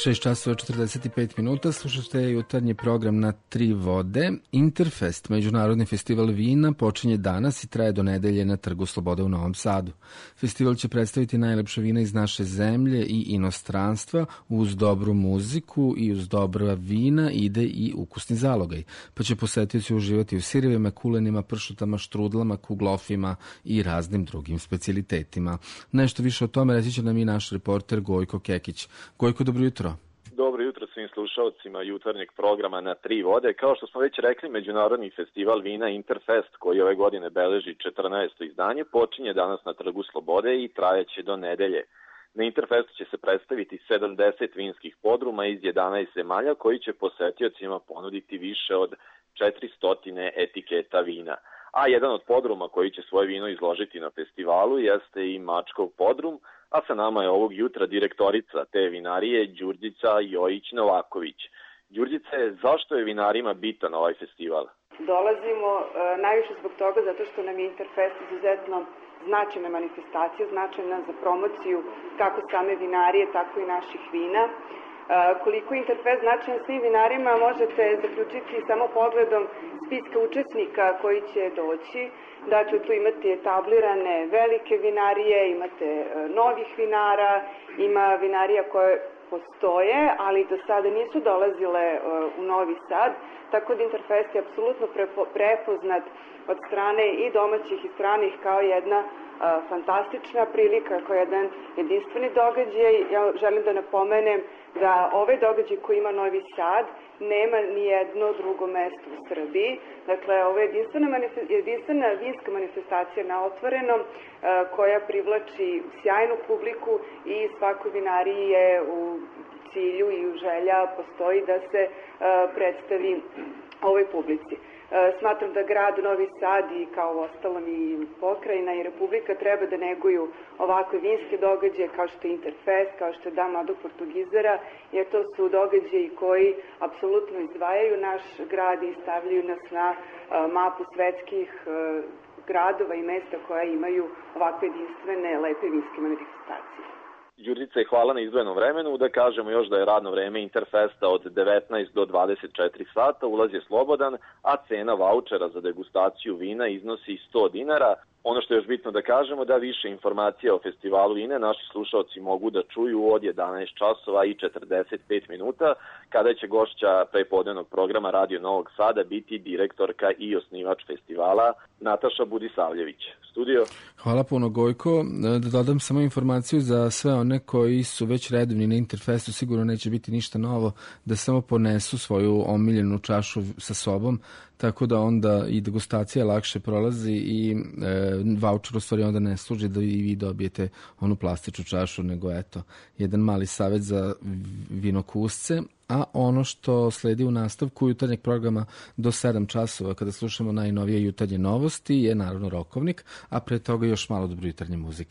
S2: šest časova četrdeset pet minuta, slušate jutarnji program na Tri vode. Interfest, međunarodni festival vina, počinje danas i traje do nedelje na Trgu Slobode u Novom Sadu. Festival će predstaviti najlepše vina iz naše zemlje i inostranstva. Uz dobru muziku i uz dobra vina ide i ukusni zalogaj, pa će posetioci uživati u sirevima, kulenima, pršutama, štrudlama, kuglofima i raznim drugim specijalitetima. Nešto više o tome reći će nam i naš reporter Gojko Kekić. Gojko, dobro jutro.
S7: Dobro jutro svim slušalcima jutarnjeg programa na Tri vode. Kao što smo već rekli, međunarodni festival vina Interfest, koji ove godine beleži četrnaesto izdanje, počinje danas na Trgu Slobode i trajaće do nedelje. Na Interfestu će se predstaviti sedamdeset vinskih podruma iz jedanaest zemalja, koji će posetiocima ponuditi više od četiristo etiketa vina. A jedan od podruma koji će svoje vino izložiti na festivalu jeste i Mačkov podrum, a sa nama je ovog jutra direktorica te vinarije Đurđica Jojić-Novaković. Đurđice, zašto je vinarima bitan ovaj festival?
S8: Dolazimo e, najviše zbog toga zato što nam je Interfest izuzetno značajna manifestacija, značajna za promociju kako same vinarije, tako i naših vina. E, koliko je Interfest značajan svim vinarima možete zaključiti samo pogledom spiska učesnika koji će doći. Dakle, tu imate etablirane velike vinarije, imate e, novih vinara, ima vinarija koje postoje, ali do sada nisu dolazile e, u Novi Sad, tako da Interfest je apsolutno prepo, prepoznat od strane i domaćih i stranih kao jedna a, fantastična prilika, kao jedan jedinstveni događaj. Ja želim da napomenem da ovaj događaj koji ima Novi Sad nema ni jedno drugo mesto u Srbiji. Dakle, ovo je jedinstvena, jedinstvena vinska manifestacija na otvorenom a, koja privlači sjajnu publiku i svakoj vinariji je u cilju i u želja postoji da se a, predstavi ovoj publici. Smatram da grad Novi Sad i kao ostalom i pokrajina i Republika treba da neguju ovakve vinske događaje kao što je Interfest, kao što je Dan mladog Portugizera, jer to su događaji koji apsolutno izdvajaju naš grad i stavljaju nas na mapu svetskih gradova i mesta koja imaju ovakve jedinstvene lepe vinske manifestacije.
S7: Đurđice, hvala na izdvojenom vremenu. Da kažemo još da je radno vreme Interfesta od devetnaest do dvadeset četiri sata, ulaz je slobodan, a cena vaučera za degustaciju vina iznosi sto dinara. Ono što je još bitno da kažemo da više informacija o festivalu vina naši slušalci mogu da čuju od jedanaest časova i četrdeset pet minuta, kada će gošća prepodnevnog programa Radio Novog Sada biti direktorka i osnivač festivala Nataša Budisavljević. Studio.
S2: Hvala puno, Gojko. Da dodam samo informaciju za sve one koji su već redovni na Interfestu, sigurno neće biti ništa novo, da samo ponesu svoju omiljenu čašu sa sobom, tako da onda i degustacija lakše prolazi i e, vaučer u stvari onda ne služi da i vi dobijete onu plastičnu čašu, nego eto, jedan mali savjet za vinokusce. A ono što sledi u nastavku jutarnjeg programa do sedam časova, kada slušamo najnovije jutarnje novosti, je naravno rokovnik, a pre toga još malo dobro jutarnje muzike.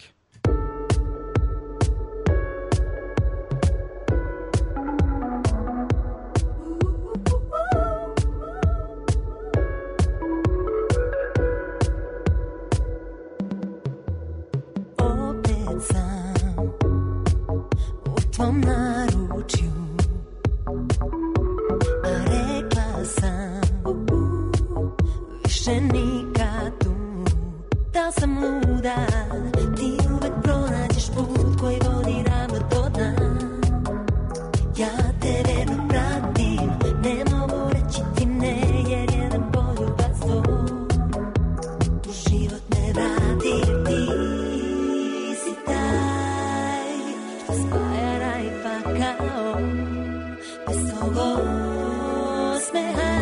S23: Opet sam u tvom naručju, više nikad tu, da sam luda, ti uvek pronađeš put koji vodi ravno do dna. Ja te verno pratim, ne mogu reći ti ne, jer jedan poljubactvo u život ne vrati. Ti si taj što spaja raj i pakao, bez svog osmeha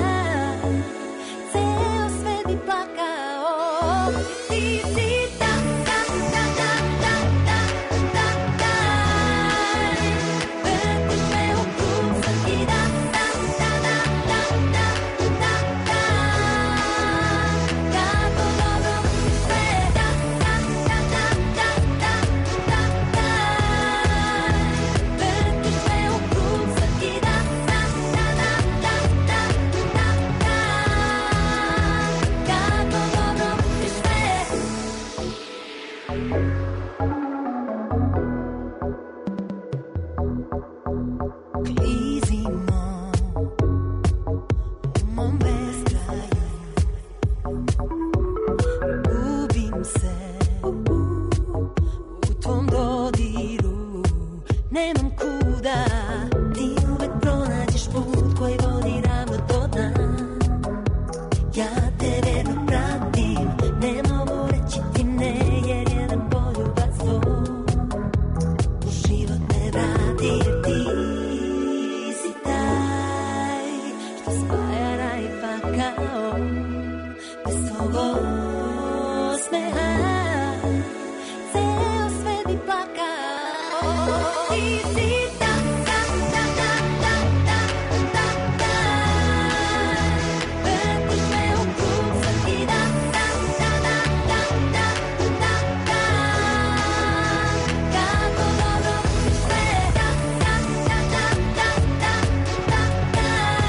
S23: ceo svet bi plakao. Ti si ta, ta, ta, ta, ta, ta, ta, ta. Vrtiš me u krug svaki dan, ta, ta, ta, ta, ta, ta, ta. Kako dobro mi sve, ta, ta, ta, ta, ta, ta, ta, ta. Vrtiš me u krug svaki dan, ta, ta, ta, osvajanaj pakao bez tvog osmeha ceo svet bi plakao. Ti si ta, ta, ta, ta, ta, ta, ta, ta. Vrtiš me u krug svaki dan, ta, ta, ta, ta, ta, ta, ta. Kako dobro voliš sve, ta, ta, ta, ta, ta, ta, ta, ta.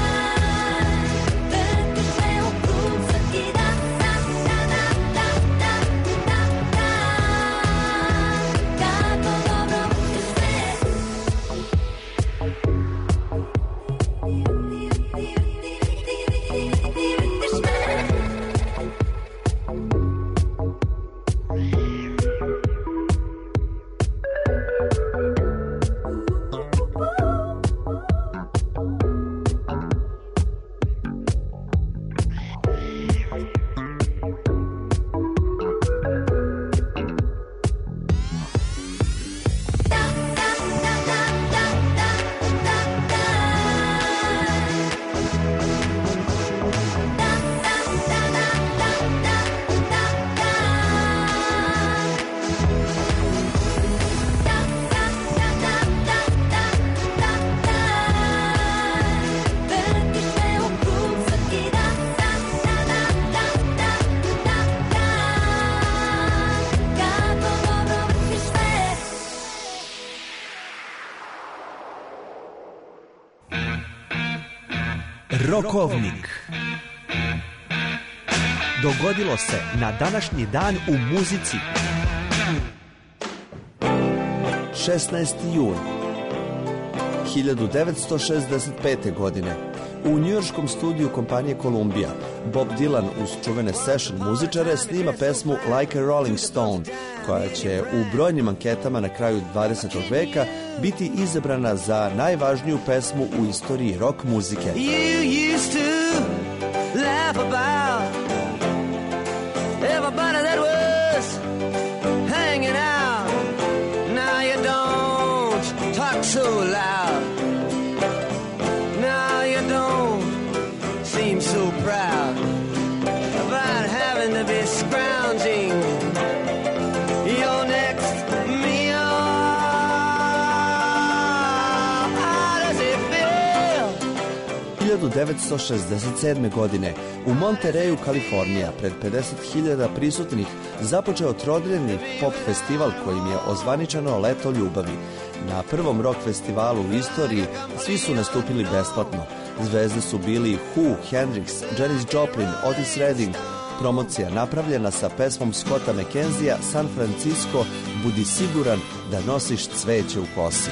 S23: Vrtiš me u krug svaki dan, ta, ta, ta, ta, ta, ta, ta. Kako dobro voliš sve. Vrtiš me u krug svaki dan, ta, ta, ta, ta, ta, ta, ta. Kako dobro voliš sve.
S9: Rokovnik. Dogodilo se na današnji dan u muzici.
S10: šesnaesti jun hiljadu devetsto šezdeset pete. godine u njujorškom studiju kompanije Columbia Bob Dylan uz čuvene session muzičare snima pesmu Like a Rolling Stone, koja će u brojnim anketama na kraju dvadesetog veka biti izabrana za najvažniju pesmu u istoriji rock muzike.
S11: You used to laugh about everybody that was hanging out. Now you don't talk so loud. Now you don't seem so proud about having to be scrounging your next meal. How does it feel?
S10: hiljadu devetsto šezdeset sedme. godine u Montereju, Kalifornija, pred pedeset hiljada prisutnih započeo trodnevni pop festival kojim je ozvaničeno Leto ljubavi. Na prvom rock festivalu u istoriji svi su nastupili besplatno. Zvezde su bili Who, Hendrix, Janis Joplin, Otis Redding. Promocija napravljena sa pesmom Scotta McKenzija San Francisco, budi siguran da nosiš cveće u kosi.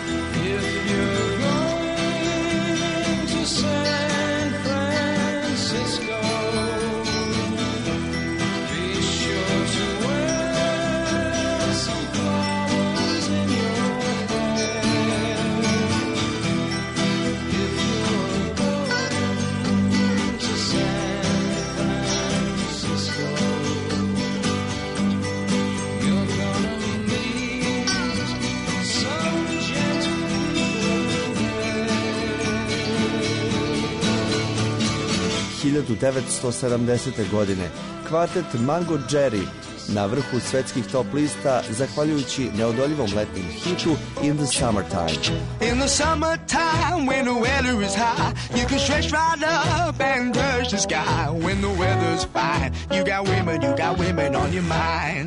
S10: hiljadu devetsto sedamdesete. godine kvartet Mango Jerry na vrhu svetskih top lista zahvaljujući neodoljivom letnjem hitu In the Summertime.
S11: In the summertime when the weather is high, you can stretch right up and touch the sky. When the weather's fine, you got women, you got women on your mind.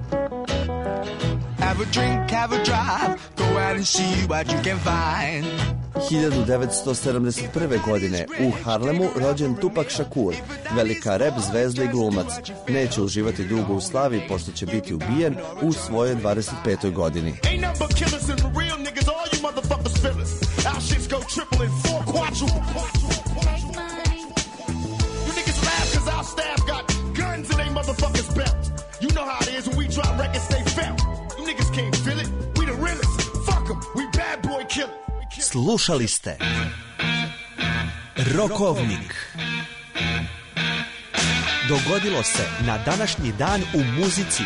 S11: Have a drink, have a drive, go out and see what you can find.
S10: hiljadu devetsto sedamdeset prve. godine u Harlemu rođen Tupac Shakur, velika rap zvezda i glumac. Neće uživati dugo u slavi pošto će biti ubijen u svojoj dvadeset petoj. godini.
S9: Slušali ste Rokovnik. Dogodilo se na današnji dan u muzici.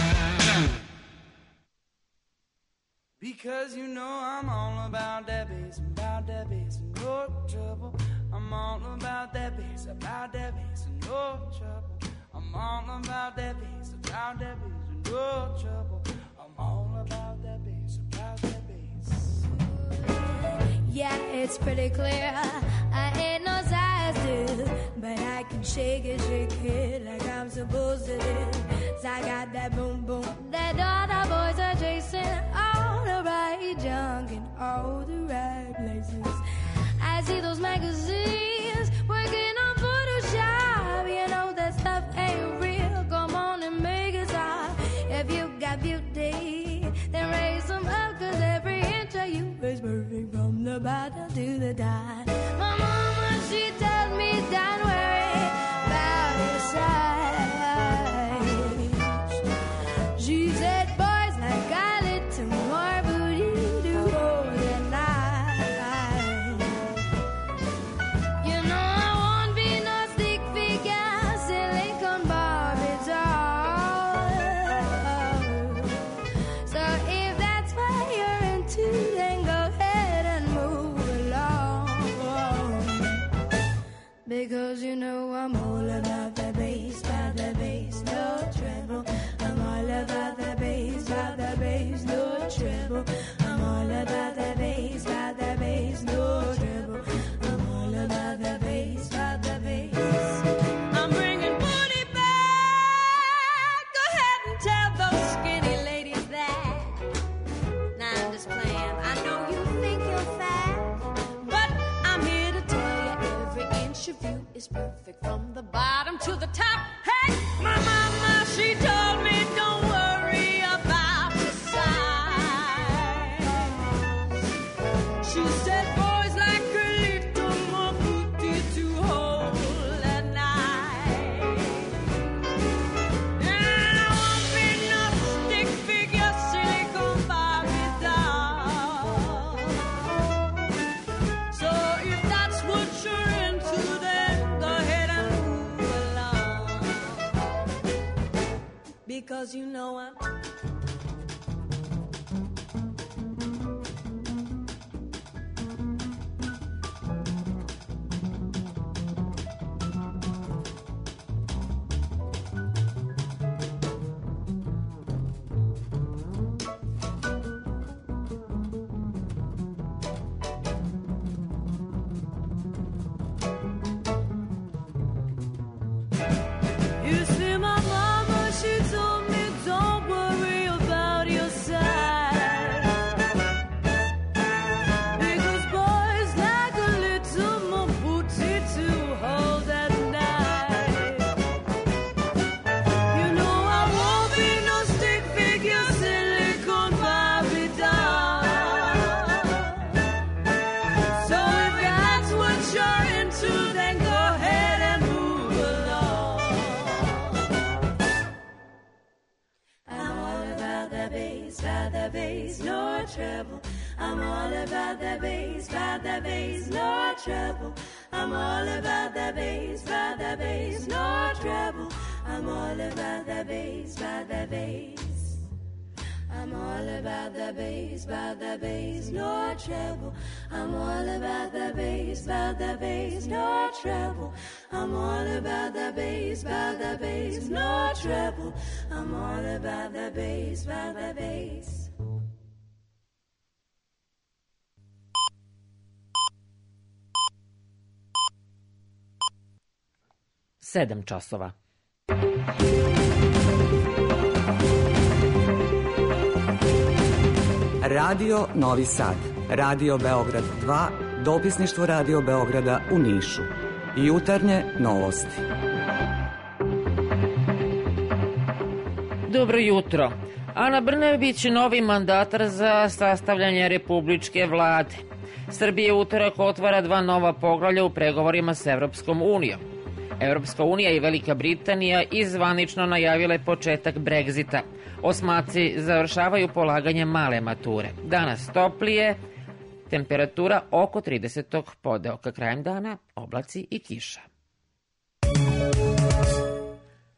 S11: Because you know I'm all about that bass, about that bass, no trouble. I'm all about that bass, about that bass, no trouble. I'm all about that bass, about that bass, no trouble. I'm all about that bass, about that bass.
S23: Yeah, it's pretty clear I ain't no size two, but I can shake it, shake it like I'm supposed to do. 'Cause I got that boom boom that all the boys are chasing, all the right junk in all the right places. I see those magazines working on Photoshop. You know that stuff ain't real. Come on and make it stop. If you got beauty, then raise them up, 'cause every inch of you is perfect from the bottom to the top. My mama, she tells me don't worry about your size. She said boys like a little more booty to hold at night. You know I won't be no stick figure, silicone Barbie doll. So if that's what you're into, then go ahead and move along. Because you know I'm all about the bass, about the bass, no treble. I'm all about the bass, about the bass, no treble. I'm all about the bass, about the bass, no treble. I'm all about the bass, about the bass. I'm bringing booty back. Go ahead and tell those skinny ladies that. Nah, I'm just playing. I know you think you're fat, but I'm here to tell you every inch of you is perfect from the bottom to the top. Hey, my mama, she told me don't worry about your size. She said boys like a little more booty to hold at night. And I won't be no stick figure, silicone Barbie doll. So if that's what you're into, then go ahead and move along. Because you know I'm You see, my mama, she told me don't worry about your size. Because boys like a little more booty to hold at night. You know I won't be no stick figure, silicone Barbie doll. So if that's what you're into, then go ahead and move along. I'm all about the bass, about the bass, no trouble. I'm all about the bass, about the bass, no trouble. I'm all about the bass, about the bass, no trouble. I'm all about the bass, about the bass. I'm all about the bass, about the bass, no trouble. I'm all about the bass, about the bass, no trouble. I'm all about the bass, about the bass, no trouble. I'm all about the bass, about the bass.
S21: Sedam časova.
S13: Radio Novi Sad, Radio Beograd dva, dopisništvo Radio Beograda u Nišu. Jutarnje novosti.
S21: Dobro jutro. Ana Brnabić, novi mandatar za sastavljanje republičke vlade. Srbija utorak otvara dva nova poglavlja u pregovorima s Evropskom unijom. Evropska unija i Velika Britanija izvanično najavile početak Brexita. Osmaci završavaju polaganje male mature. Danas toplije, temperatura oko trideset podeoka. Krajem dana oblaci i kiša.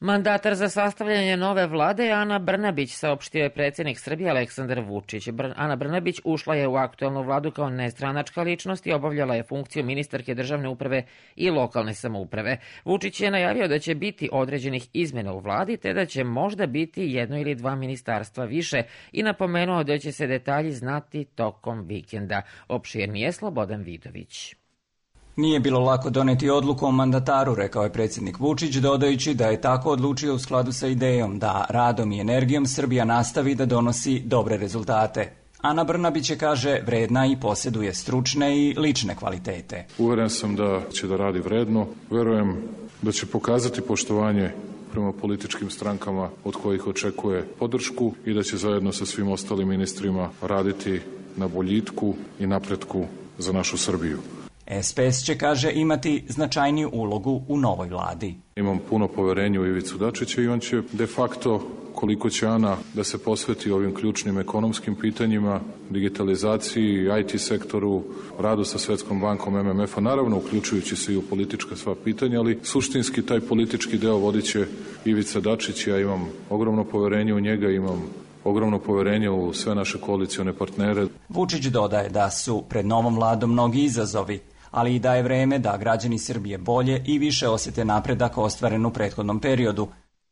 S21: Mandatar za sastavljanje nove vlade Ana Brnabić, saopštio je predsjednik Srbije Aleksandar Vučić. Ana Brnabić ušla je u aktuelnu vladu kao nestranačka ličnost i obavljala je funkciju ministarke državne uprave i lokalne samouprave. Vučić je najavio da će biti određenih izmjena u vladi, te da će možda biti jedno ili dva ministarstva više i napomenuo da će se detalji znati tokom vikenda. Opširnije Slobodan Vidović.
S14: Nije bilo lako doneti odluku o mandataru, rekao je predsjednik Vučić, dodajući da je tako odlučio u skladu sa idejom da radom i energijom Srbija nastavi da donosi dobre rezultate. Ana Brnabić je, kaže, vredna i posjeduje stručne i lične kvalitete.
S15: Uveren sam da će da radi vredno, verujem da će pokazati poštovanje prema političkim strankama od kojih očekuje podršku i da će zajedno sa svim ostalim ministrima raditi na boljitku i napretku za našu Srbiju.
S14: S P S će, kaže, imati značajniju ulogu u novoj vladi.
S15: Imam puno poverenja u Ivicu Dačića i on će de facto, koliko će Ana da se posveti ovim ključnim ekonomskim pitanjima, digitalizaciji, I T sektoru, radu sa Svetskom bankom M M F-a, naravno uključujući se i u politička sva pitanja, ali suštinski taj politički deo vodit će Ivica Dačić. Ja imam ogromno poverenje u njega, imam ogromno poverenje u sve naše koalicione partnere.
S14: Vučić dodaje da su pred novom vladom mnogi izazovi, ali i da je vreme da građani Srbije bolje i više osjete napredak ostvaren u prethodnom periodu.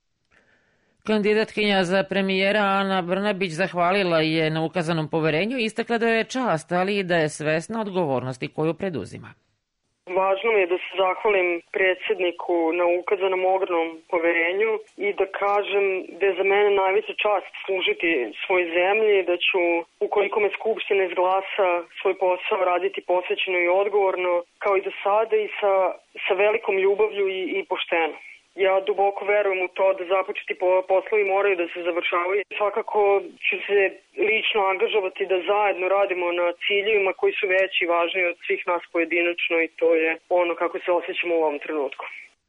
S21: Kandidatkinja za premijera Ana Brnabić zahvalila je na ukazanom poverenju i istakla da je čast, ali i da je svesna odgovornosti koju preduzima.
S16: Važno mi je da se zahvalim predsjedniku na ukazanom ogromnom poverenju i da kažem da je za mene najveća čast služiti svoj zemlji, da ću, ukoliko me Skupština izglasa, svoj posao raditi posvećeno i odgovorno, kao i do sada i sa, sa velikom ljubavlju i, i pošteno. Ja duboko verujem u to da započeti poslovi moraju da se završavaju. Svakako ću se lično angažovati da zajedno radimo na ciljevima koji su veći i važniji od svih nas pojedinačno i to je ono kako se osjećamo u ovom trenutku.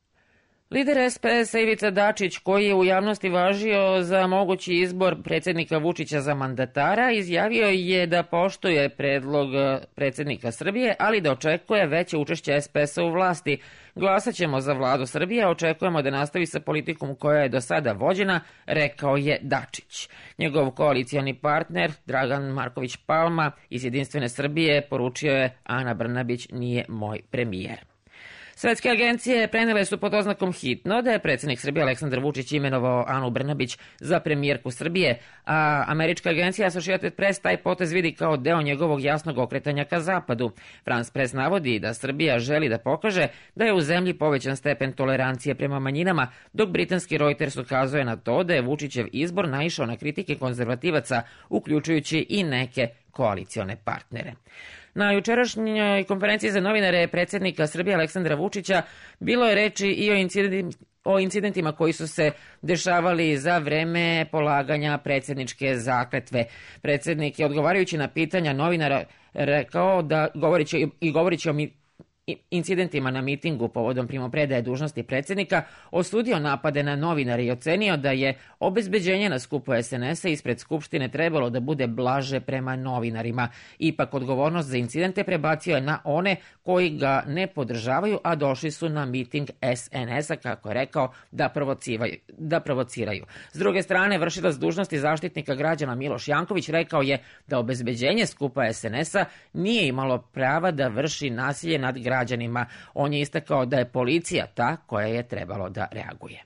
S21: Lider S P S-a Ivica Dačić, koji je u javnosti važio za mogući izbor predsjednika Vučića za mandatara, izjavio je da poštuje predlog predsjednika Srbije, ali da očekuje veće učešće S P S-a u vlasti. Glasat ćemo za vladu Srbije, a očekujemo da nastavi sa politikom koja je do sada vođena, rekao je Dačić. Njegov koalicioni partner Dragan Marković Palma iz Jedinstvene Srbije poručio je: Ana Brnabić nije moj premijer. Svetske agencije prenele su pod oznakom hitno da je predsjednik Srbije Aleksandar Vučić imenovao Anu Brnabić za premijerku Srbije, a američka agencija Associated Press taj potez vidi kao deo njegovog jasnog okretanja ka zapadu. France Press navodi da Srbija želi da pokaže da je u zemlji povećan stepen tolerancije prema manjinama, dok britanski Reuters ukazuje na to da je Vučićev izbor naišao na kritike konzervativaca, uključujući i neke koalicione partnere. Na jučerašnjoj konferenciji za novinare predsjednika Srbije Aleksandra Vučića bilo je reči i o incidentima, o incidentima koji su se dešavali za vreme polaganja predsjedničke zakletve. Predsjednik je, odgovarajući na pitanja novinara, rekao da govorići i govorići o mi incidentima na mitingu povodom primopredaje dužnosti predsjednika, osudio napade na novinare i ocenio da je obezbeđenje na skupu S N S-a ispred Skupštine trebalo da bude blaže prema novinarima. Ipak odgovornost za incidente prebacio je na one koji ga ne podržavaju, a došli su na miting S N S-a, kako je rekao, da, da provociraju. S druge strane, vršilac dužnosti zaštitnika građana Miloš Janković rekao je da obezbeđenje skupa S N S-a nije imalo prava da vrši nasilje nad građanima. građanima. On je istakao da je policija ta koja je trebalo da reaguje.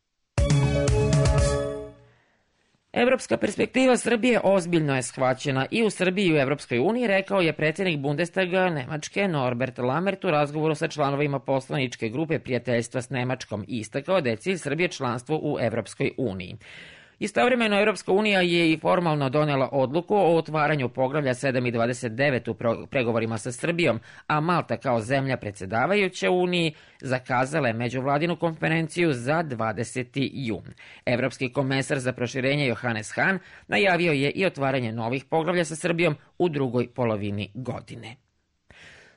S21: Evropska perspektiva Srbije ozbiljno je shvaćena i u Srbiji i u Evropskoj uniji, rekao je predsjednik Bundestaga Nemačke Norbert Lammert u razgovoru sa članovima poslaničke grupe prijateljstva s Nemačkom i istakao da je cilj Srbije članstvo u Evropskoj uniji. Istovremeno, Evropska unija je i formalno donela odluku o otvaranju poglavlja sedam i dvadeset devet u pregovorima sa Srbijom, a Malta kao zemlja predsjedavajuća Uniji zakazala je međuvladinu konferenciju za dvadeseti jun. Evropski komesar za proširenje Johannes Hahn najavio je i otvaranje novih poglavlja sa Srbijom u drugoj polovini godine.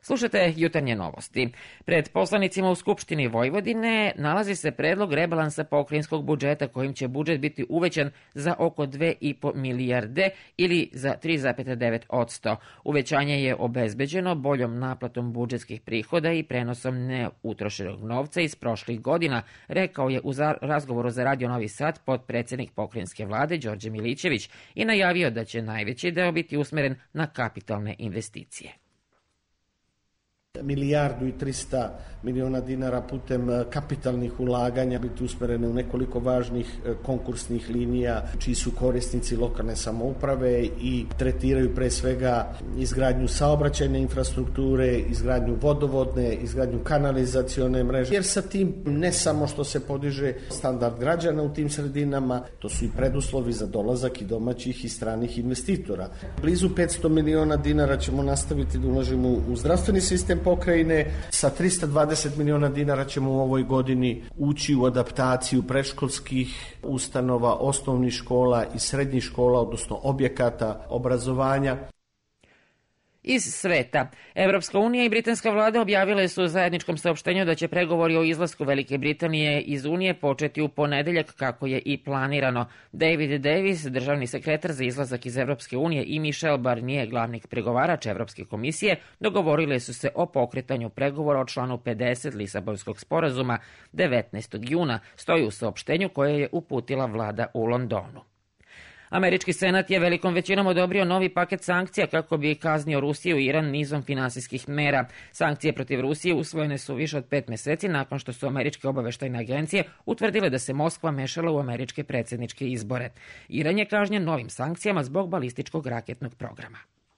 S21: Slušate jutarnje novosti. Pred poslanicima u Skupštini Vojvodine nalazi se predlog rebalansa pokrajinskog budžeta kojim će budžet biti uvećan za oko dve i po milijarde ili za tri zarez devet posto. Uvećanje je obezbeđeno boljom naplatom budžetskih prihoda i prenosom neutrošenog novca iz prošlih godina, rekao je u razgovoru za Radio Novi Sad potpredsednik pokrajinske vlade Đorđe Milićević i najavio da će najveći deo biti usmeren na kapitalne investicije.
S12: Milijardu i trista miliona dinara putem kapitalnih ulaganja biti usmerene u nekoliko važnih konkursnih linija čiji su korisnici lokalne samouprave i tretiraju pre svega izgradnju saobraćajne infrastrukture, izgradnju vodovodne, izgradnju kanalizacione mreže. Jer sa tim ne samo što se podiže standard građana u tim sredinama, to su i preduslovi za dolazak i domaćih i stranih investitora. Blizu petsto miliona dinara ćemo nastaviti da ulažemo u zdravstveni sistem pokrajine. Sa trista dvadeset miliona dinara ćemo u ovoj godini ući u adaptaciju predškolskih ustanova, osnovnih škola i srednjih škola, odnosno objekata obrazovanja.
S21: Iz sveta. Evropska unija i britanska vlada objavile su u zajedničkom saopštenju da će pregovori o izlasku Velike Britanije iz Unije početi u ponedeljak kako je i planirano. David Davis, državni sekretar za izlazak iz Evropske unije, i Michel Barnier, glavni pregovarač Evropske komisije, dogovorile su se o pokretanju pregovora o članu pedeset Lisabonskog sporazuma devetnaestog juna, stoji u saopštenju koje je uputila vlada u Londonu. Američki senat je velikom većinom odobrio novi paket sankcija kako bi kaznio Rusiju i Iran nizom finansijskih mera. Sankcije protiv Rusije usvojene su više od pet meseci nakon što su američke obaveštajne agencije utvrdile da se Moskva mešala u američke predsjedničke izbore. Iran je kažnjen novim sankcijama zbog balističkog raketnog programa.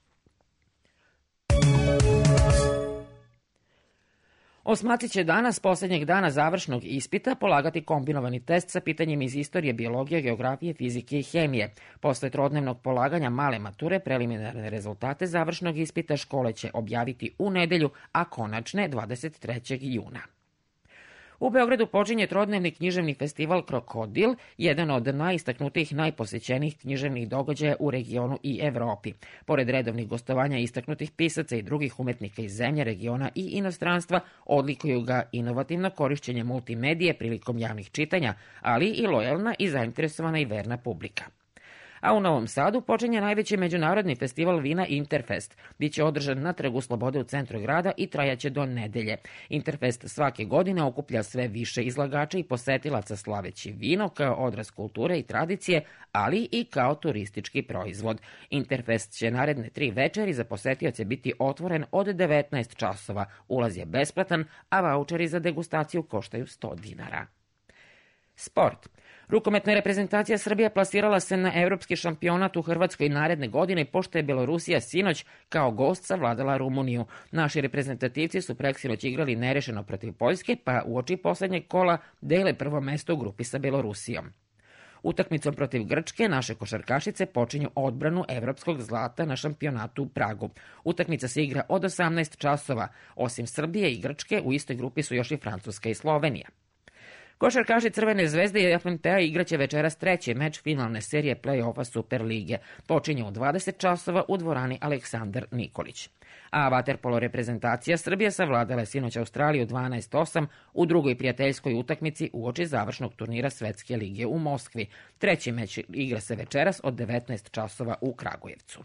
S21: Osmaci će danas, posljednjeg dana završnog ispita, polagati kombinovani test sa pitanjima iz istorije, biologije, geografije, fizike i hemije. Posle trodnevnog polaganja male mature, preliminarne rezultate završnog ispita škole će objaviti u nedelju, a konačne dvadeset trećeg juna. U Beogradu počinje trodnevni književni festival Krokodil, jedan od najistaknutijih, najposećenijih književnih događaja u regionu i Evropi. Pored redovnih gostovanja istaknutih pisaca i drugih umetnika iz zemlje, regiona i inostranstva, odlikuju ga inovativno korišćenje multimedije prilikom javnih čitanja, ali i lojalna i zainteresovana i verna publika. A u Novom Sadu počinje najveći međunarodni festival vina Interfest. Biće održan na Trgu Slobode u centru grada i trajaće do nedelje. Interfest svake godine okuplja sve više izlagača i posetilaca slaveći vino kao odraz kulture i tradicije, ali i kao turistički proizvod. Interfest će naredne tri večeri za posetioce biti otvoren od devetnaest časova. Ulaz je besplatan, a vaučeri za degustaciju koštaju sto dinara. Sport. Rukometna reprezentacija Srbija plasirala se na evropski šampionat u Hrvatskoj naredne godine, pošto je Belorusija sinoć kao gost savladala Rumuniju. Naši reprezentativci su preksinoć igrali nerešeno protiv Poljske, pa uoči poslednjeg kola dele prvo mesto u grupi sa Belorusijom. Utakmicom protiv Grčke naše košarkašice počinju odbranu evropskog zlata na šampionatu u Pragu. Utakmica se igra od osamnaest časova. Osim Srbije i Grčke, u istoj grupi su još i Francuska i Slovenija. Košarkaši Crvene zvezde i F M T-a igraće večeras treći meč finalne serije play-offa Superlige. Počinje u dvadeset časova u dvorani Aleksandar Nikolić. A vaterpolo reprezentacija Srbije savladala je sinoć Australiju dvanaest osam u drugoj prijateljskoj utakmici uoči završnog turnira Svetske lige u Moskvi. Treći meč igra se večeras od devetnaest časova u Kragujevcu.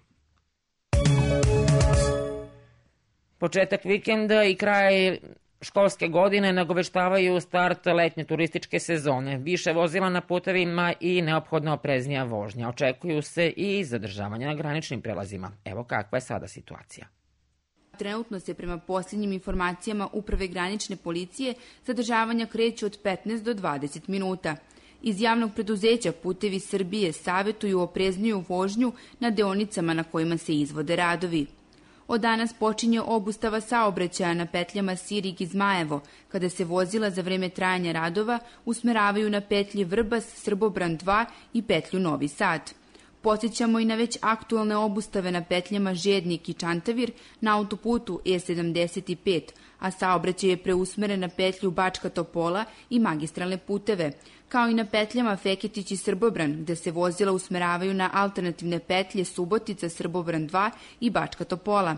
S21: Početak vikenda i kraj školske godine nagoveštavaju start letnje turističke sezone. Više vozila na putevima i neophodna opreznija vožnja. Očekuju se i zadržavanja na graničnim prelazima. Evo kakva je sada situacija.
S17: Trenutno se prema posljednjim informacijama Uprave granične policije zadržavanja kreću od petnaest do dvadeset minuta. Iz javnog preduzeća Putevi Srbije savjetuju oprezniju vožnju na deonicama na kojima se izvode radovi. Od danas počinje obustava saobraćaja na petljama Sirig i Zmajevo, kada se vozila za vreme trajanja radova usmeravaju na petlji Vrbas, Srbobran dva i petlju Novi Sad. Podsjećamo i na već aktualne obustave na petljama Žednik i Čantavir na autoputu E sedamdeset pet, a saobraćaj je preusmeren na petlju Bačka Topola i magistralne puteve, kao i na petljama Feketić i Srbobran, gde se vozila usmeravaju na alternativne petlje Subotica, Srbobran dva i Bačka Topola.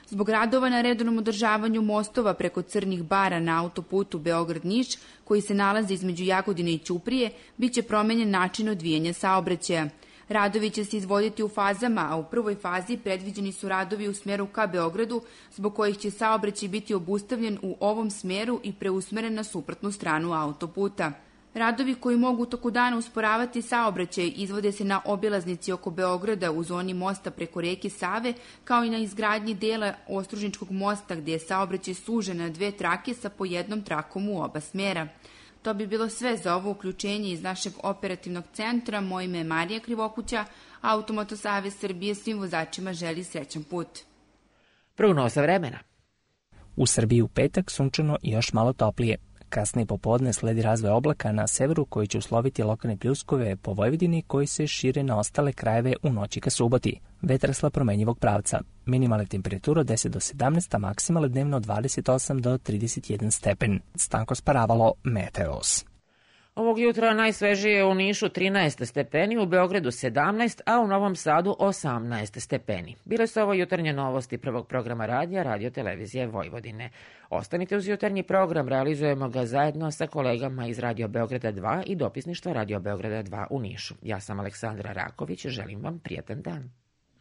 S17: Zbog radova na redovnom održavanju mostova preko Crnih bara na autoputu Beograd-Niš, koji se nalazi između Jagodine i Ćuprije, biće promenjen način odvijanja saobraćaja. Radovi će se izvoditi u fazama, a u prvoj fazi predviđeni su radovi u smeru ka Beogradu, zbog kojih će saobraćaj biti obustavljen u ovom smeru i preusmeren na suprotnu stranu autoputa. Radovi koji mogu u toku dana usporavati saobraćaj izvode se na obilaznici oko Beograda u zoni mosta preko reke Save, kao i na izgradnji dela Ostružničkog mosta gde je saobraćaj sužen na dve trake sa po jednom trakom u oba smera. To bi bilo sve za ovo uključenje iz našeg operativnog centra. Moje ime je Marija Krivokuća, Automoto Savez Srbije svim vozačima želi srećan put.
S21: Prognoza vremena.
S19: U Srbiji u petak sunčano i još malo toplije. Kasnije popodne sledi razvoj oblaka na severu koji će usloviti lokalne pljuskove po Vojvodini koji se šire na ostale krajeve u noći ka suboti. Vetar slab promenjivog pravca. Minimalna temperatura deset do sedamnaest, a maksimalna dnevno dvadeset osam do trideset jedan stepen. Stanko Sparavalo, Meteos.
S21: Ovog jutra najsvežije u Nišu trinaest stepeni, u Beogradu sedamnaest, a u Novom Sadu osamnaest stepeni. Bile su ovo jutarnje novosti prvog programa radija Radio Televizije Vojvodine. Ostanite uz jutarnji program, realizujemo ga zajedno sa kolegama iz Radio Beograda dva i dopisništva Radio Beograda dva u Nišu. Ja sam Aleksandra Raković, želim vam prijatan dan.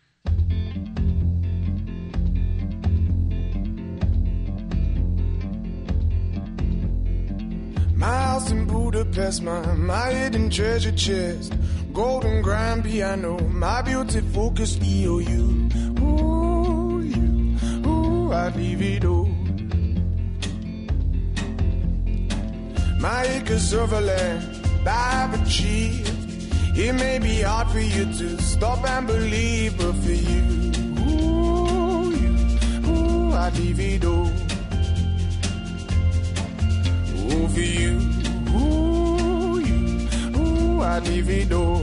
S18: My house in Budapest, my, my hidden treasure chest, golden grand piano, my beauty focused E O U. Ooh, you, ooh, I'd leave it all. My acres of land, I've achieved. It may be hard for you to stop and believe, but for you, ooh, you, ooh, I'd leave it all. Ooh, for you, ooh, you, ooh, I'd leave it all.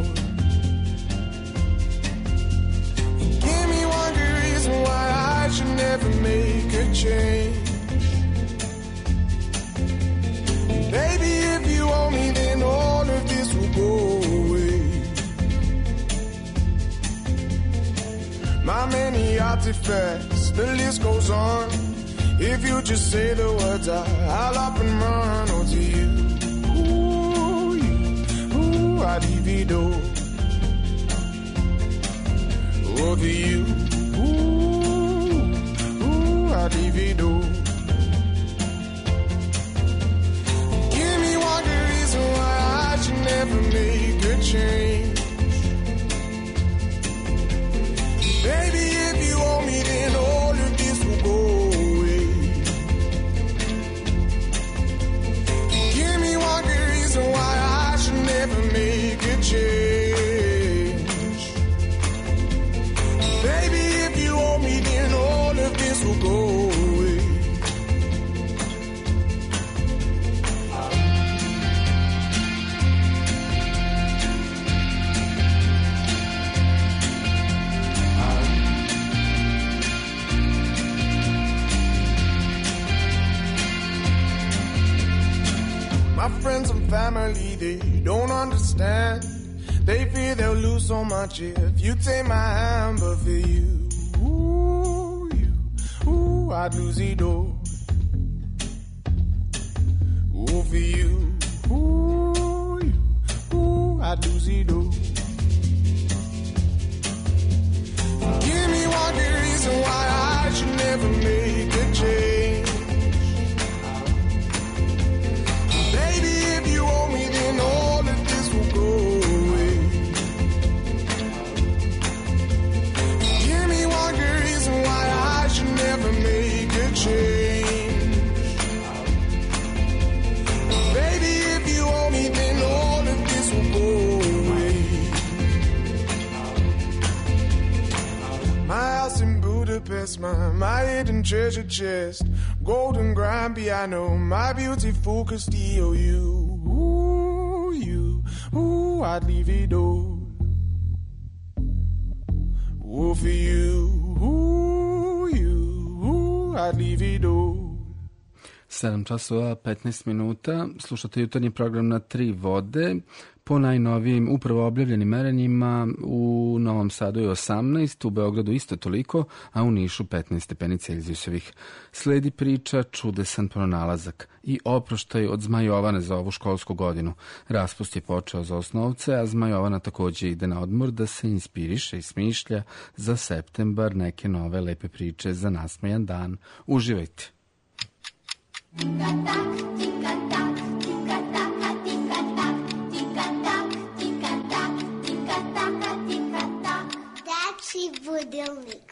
S18: Give me one good reason why I should never make a change. Baby, if you owe me, then all of this will go away. My many artifacts, the list goes on. If you just say the words, I, I'll up and run onto you. Ooh, you, ooh, I'd leave it all. Over you, ooh, ooh, I'd leave it all. Give me one good reason why I should never make a change. Baby, if you owe me, then all of this will go. Why I should never make a change. Baby, if you owe me, then all of this will go away. My friends and family, they don't understand. They fear they'll lose so much if you take my hand. But for you, ooh, you, ooh, I'd lose it all. Ooh, for you, ooh, you, ooh, I'd lose it all. Give me one good reason why I should never make a change. Baby, if you owe me, then all of this will go away. Give me one good reason why I should never make a change. Baby, if you owe me, then all of this will go away. My house in Budapest, my, my hidden treasure chest, golden grand piano, my beauty focused E O U. Ooh, you, ooh, I'd leave it all. Ooh, for you, ooh, you, ooh, I'd leave it all.
S2: sedam časova petnaest minuta, slušate jutarnji program na tri vode. Po najnovijim upravo objavljenim merenjima u Novom Sadu je osamnaest, u Beogradu isto toliko, a u Nišu petnaest stepeni Celzijusovih. Sledi priča Čudesan pronalazak i oproštaj od Zmajovane za ovu školsku godinu. Raspust je počeo za osnovce, a Zmajovana takođe ide na odmor da se inspiriše i smišlja za septembar neke nove lepe priče za nasmejan dan. Uživajte!
S23: Budilnik.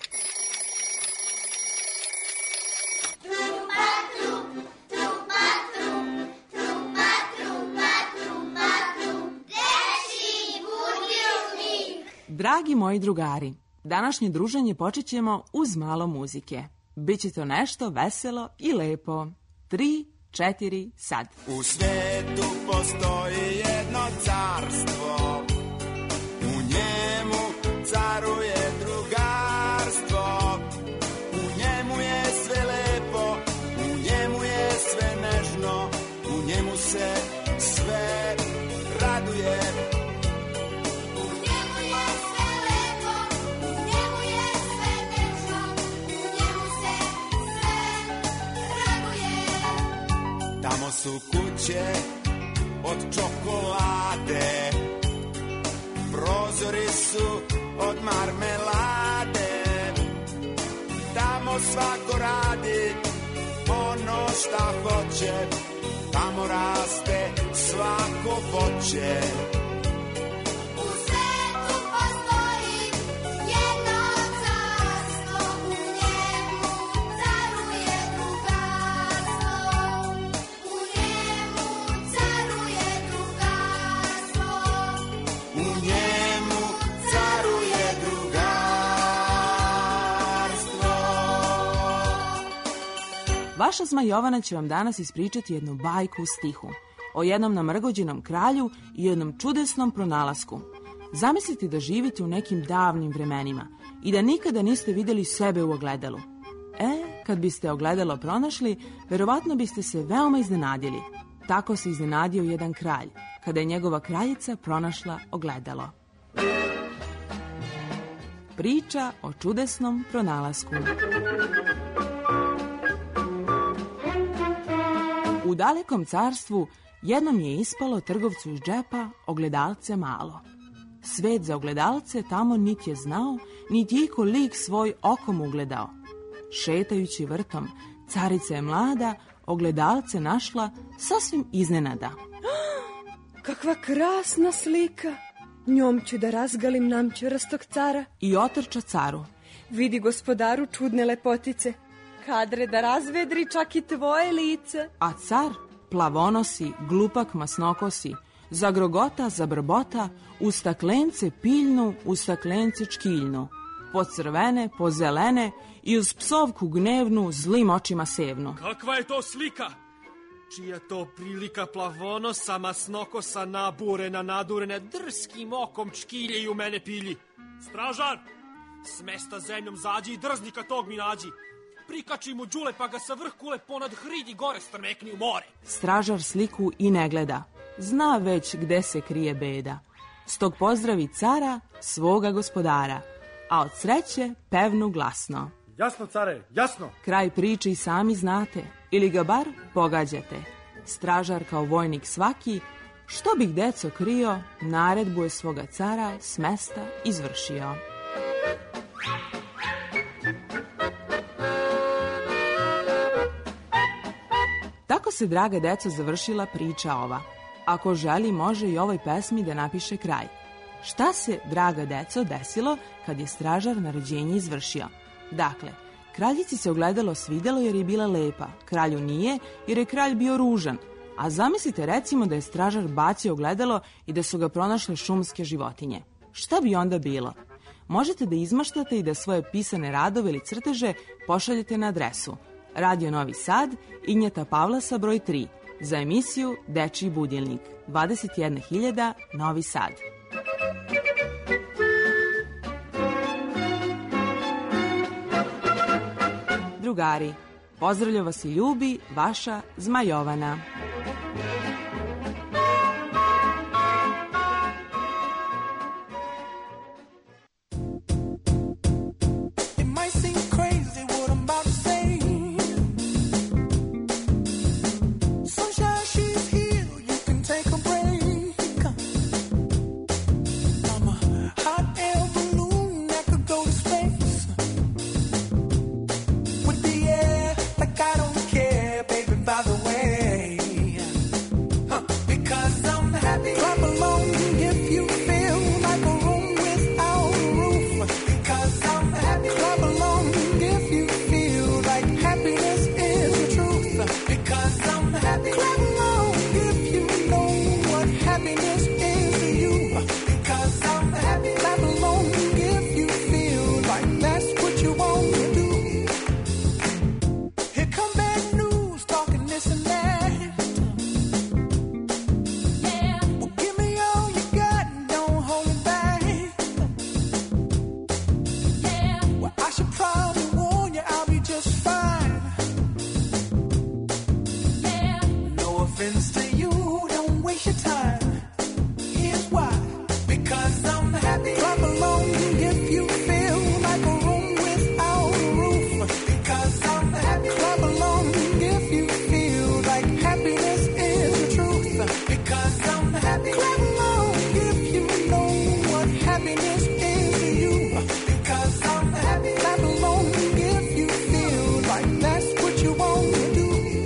S5: Dragi moji drugari, današnje druženje počet ćemo uz malo muzike. Biće to nešto veselo i lepo. Tri, četiri, sad.
S11: U svetu postoji jedno carstvo, u njemu caruje drugarstvo, u njemu je sve lepo, u njemu je sve nežno, u njemu se sve raduje.
S23: U njemu je sve lepo, u njemu je sve nežno, u njemu se sve raduje.
S11: Tamo su kuće od čokolade, prozori su od marmelade, tamo svako radi ono šta hoće, tamo raste svako voće.
S23: U svetu postoji jedno carstvo, u njemu caruje drugarstvo, u njemu caruje drugarstvo,
S11: u njemu caruje drugarstvo.
S5: Vaša Zmajovana će vam danas ispričati jednu bajku u stihu o jednom namrgođenom kralju i jednom čudesnom pronalasku. Zamislite da živite u nekim davnim vremenima i da nikada niste vidjeli sebe u ogledalu. E, kad biste ogledalo pronašli, verovatno biste se veoma iznenadili. Tako se iznenadio jedan kralj, kada je njegova kraljica pronašla ogledalo. Priča o čudesnom pronalasku. U dalekom carstvu jednom je ispalo trgovcu iz džepa ogledalce malo. Svet za ogledalce tamo niti je znao, niti iko lik svoj okom ugledao. Šetajući vrtom, carica je mlada ogledalce našla sasvim iznenada.
S20: Kakva krasna slika! Njom ću da razgalim namćurastog cara.
S5: I otrča caru.
S20: Vidi, gospodaru, čudne lepotice. Kadre da razvedri čak i tvoje lice.
S5: A car, plavonosi, glupak masnokosi, zagrogota, zabrbota, u staklence piljnu, u staklence čkiljnu, po crvene, po zelene i uz psovku gnevnu zlim očima sevnu.
S22: Kakva je to slika? Čija to prilika plavonosa, masnokosa, naburena, nadurene, drskim okom čkilje i u mene pilji. Stražar, s mesta zemljom zađi i drznika tog mi nađi. Prikači mu đule pa ga sa vrh kule ponad hridi gore strmekni u more.
S5: Stražar sliku i ne gleda. Zna već gde se krije beda. Stog pozdravi cara, svoga gospodara, a od sreće pevnu glasno.
S22: Jasno, care, jasno.
S5: Kraj priče i sami znate, ili ga bar pogađate. Stražar kao vojnik svaki, što bih deco krio, naredbu je svoga cara s mesta izvršio. Tako se, draga deco, završila priča ova. Ako želi, može i ovoj pesmi da napiše kraj. Šta se, draga deco, desilo kad je stražar naređenje izvršio? Dakle, kraljici se ogledalo svidelo jer je bila lepa, kralju nije jer je kralj bio ružan. A zamislite recimo da je stražar bacio ogledalo i da su ga pronašle šumske životinje. Šta bi onda bilo? Možete da izmaštate i da svoje pisane radove ili crteže pošaljete na adresu Radio Novi Sad, Injeta Pavlasa broj tri, za emisiju Dečiji budilnik, dvadeset jedna hiljada, Novi Sad. Drugari, pozdravlja vas i ljubi vaša Zmajovana.
S18: happens to you, don't waste your time. Here's why. Because I'm happy. Clap along if you feel like a room without a roof. Because I'm happy. Clap along if you feel like happiness is the truth. Because I'm happy. Clap along if you know what happiness is to you. Because I'm happy. Clap along if you feel like that's what you want to do.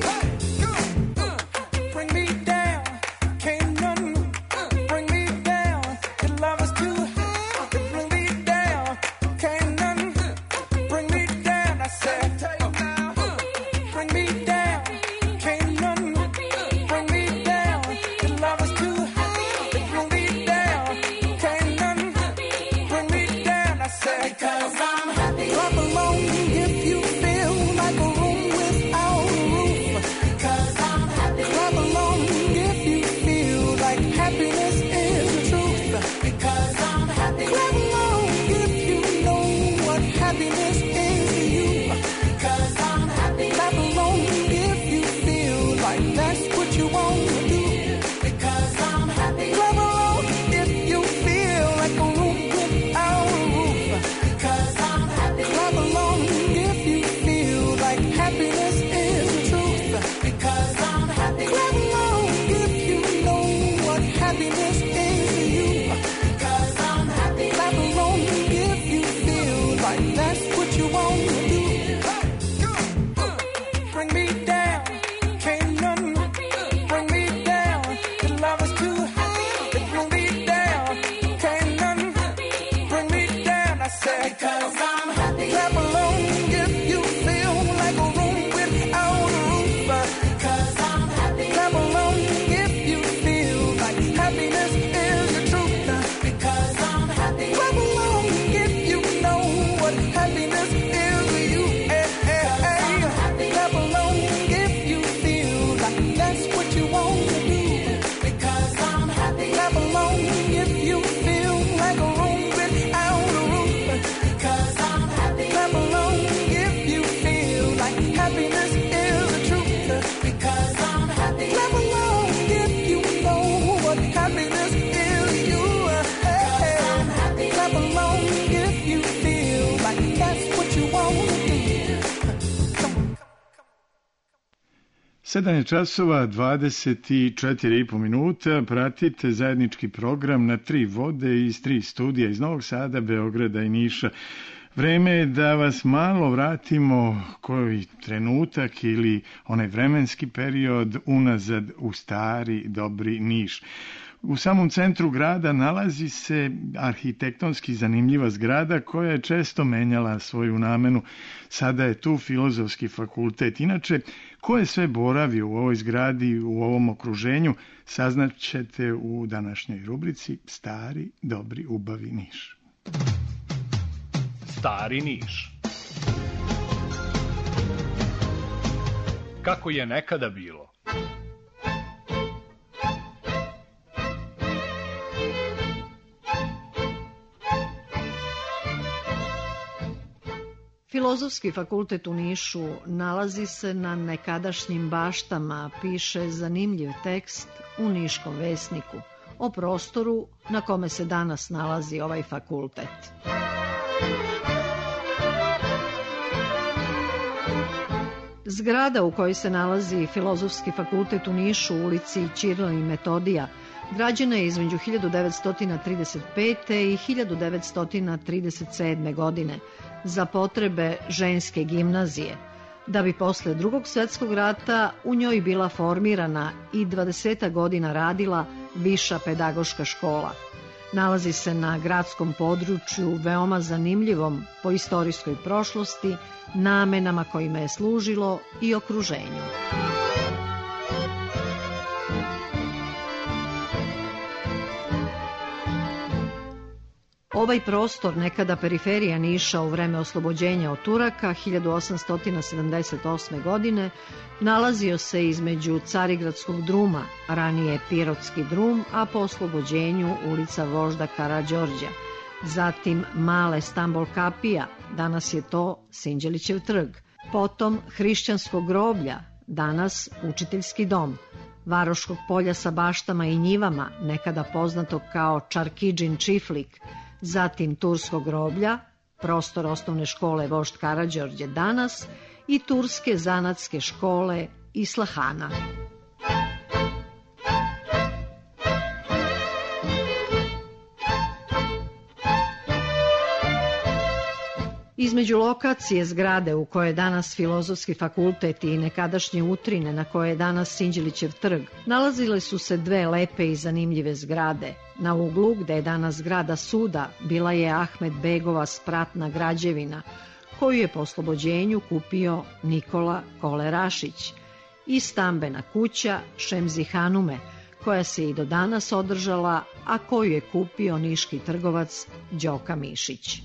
S18: Bring me down, can't none bring me down. Your love is too high to bring me down. Can't none bring me down. I said, bring me down, can't none bring me down. Your love is too high to bring me down. Can't none bring me down. I said, because I'm happy. Clap along if you feel like a room without a roof. Because I'm happy. Clap along if you feel like happiness is the truth. Because I'm happy. Clap along if you know what happiness is to you. Because I'm happy. Clap along if you feel like that's what you want to do. Because I'm happy. Clap along if you feel like a room without a roof. Because I'm happy. Clap along if you feel like happiness is the truth. Because I'm happy. Clap along if you know what happiness is to you. Because I'm happy. Clap along if you feel like that's what you want to do. Bring me down, can't none bring me down. Your love is too high to bring me down. Can't none bring me down. I said, because I'm happy. Clap along if you feel like a room without a roof. Because I'm happy. Clap along if you feel like happiness is the truth. Because I'm happy. Clap along if you know what happiness is to you. Hey, hey, hey. Clap along if you feel like that's what you want to do. Because I'm happy. Clap along if you feel like a room without a roof. Because I'm happy. Clap along if you feel like happiness is the truth. Because I'm happy. Clap along if you know what happiness is to you. Hey, hey. Clap along if you feel like that's what you want to do.
S1: sedam je časova, dvadeset četiri i po minuta, pratite zajednički program na tri vode iz tri studija iz Novog Sada, Beograda i Niša. Vreme je da vas malo vratimo koji trenutak ili onaj vremenski period unazad u stari dobri Niš. U samom centru grada nalazi se arhitektonski zanimljiva zgrada koja je često menjala svoju namenu. Sada je tu Filozofski fakultet. Inače, ko je sve boravio u ovoj zgradi, u ovom okruženju, saznaćete u današnjoj rubrici Stari dobri ubavi Niš.
S4: Stari Niš. Kako je nekada bilo?
S6: Filozofski fakultet u Nišu nalazi se na nekadašnjim baštama, piše zanimljiv tekst u Niškom vesniku o prostoru na kome se danas nalazi ovaj fakultet. Zgrada u kojoj se nalazi Filozofski fakultet u Nišu u ulici Ćirila i Metodija građena je između hiljadu devetsto trideset pete i hiljadu devetsto trideset sedme. godine za potrebe ženske gimnazije, da bi posle Drugog svjetskog rata u njoj bila formirana i dvadeset godina radila Viša pedagoška škola. Nalazi se na gradskom području veoma zanimljivom po istorijskoj prošlosti, namenama kojima je služilo i okruženju. Ovaj prostor, nekada periferija Niša u vreme oslobođenja od Turaka hiljadu osamsto sedamdeset osme. godine, nalazio se između Carigradskog druma, ranije Pirotski drum, a po oslobođenju ulica Vožda Karađorđa, zatim Male Stambol kapija, danas je to Sinđelićev trg, potom Hrišćansko groblja, danas Učiteljski dom, Varoškog polja sa baštama i njivama, nekada poznatog kao Čarkidžin čiflik, zatim Turskog groblja, prostor osnovne škole Vožd Karađorđe danas i Turske zanatske škole Islahana. Između lokacije zgrade u kojoj je danas Filozofski fakultet i nekadašnje utrine na koje je danas Sinđelićev trg, nalazile su se dve lepe i zanimljive zgrade. Na uglu, gde je danas zgrada suda, bila je Ahmed Begova spratna građevina, koju je po oslobođenju kupio Nikola Kolerašić, i stambena kuća Šemzi Hanume, koja se i do danas održala, a koju je kupio niški trgovac Đoka Mišić.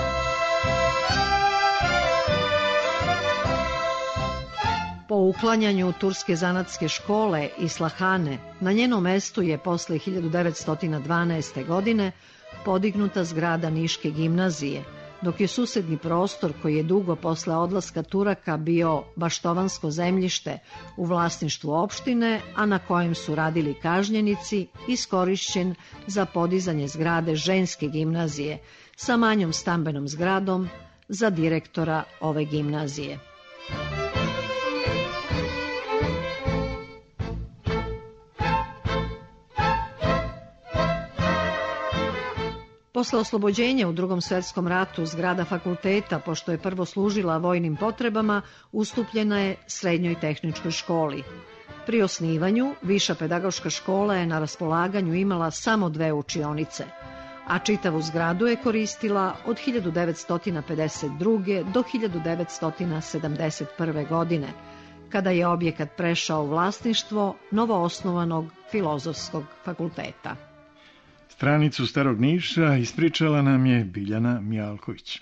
S6: Po uklanjanju Turske zanatske škole Islahane, na njenom mestu je posle hiljadu devetsto dvanaeste. godine podignuta zgrada Niške gimnazije, dok je susedni prostor koji je dugo posle odlaska Turaka bio baštovansko zemljište u vlasništvu opštine, a na kojem su radili kažnjenici, iskorišćen za podizanje zgrade ženske gimnazije sa manjom stambenom zgradom za direktora ove gimnazije. Posle oslobođenja u Drugom svetskom ratu zgrada fakulteta, pošto je prvo služila vojnim potrebama, ustupljena je Srednjoj tehničkoj školi. Pri osnivanju, Viša pedagoška škola je na raspolaganju imala samo dve učionice, a čitavu zgradu je koristila od hiljadu devetsto pedeset druge. do hiljadu devetsto sedamdeset prve. godine, kada je objekat prešao u vlasništvo novoosnovanog Filozofskog fakulteta.
S1: Stranicu Starog Niša ispričala nam je Biljana Mijalković.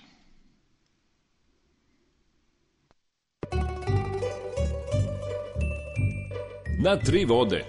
S3: Na tri vode.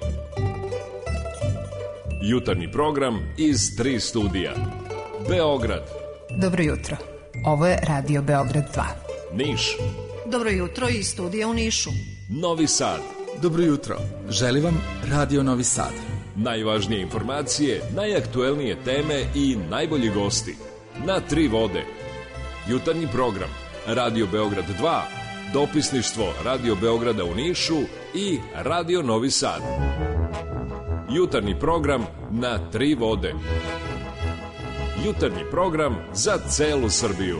S3: Jutarnji program iz tri studija. Beograd.
S7: Dobro jutro. Ovo je Radio Beograd dva.
S3: Niš.
S6: Dobro jutro iz studija u Nišu.
S3: Novi Sad.
S2: Dobro jutro. Želim vam Radio Novi Sad.
S3: Najvažnije informacije, najaktuelnije teme i najbolji gosti. Na tri vode. Jutarnji program Radio Beograd dva, dopisništvo Radio Beograda u Nišu i Radio Novi Sad. Jutarnji program na tri vode. Jutarnji program za celu Srbiju.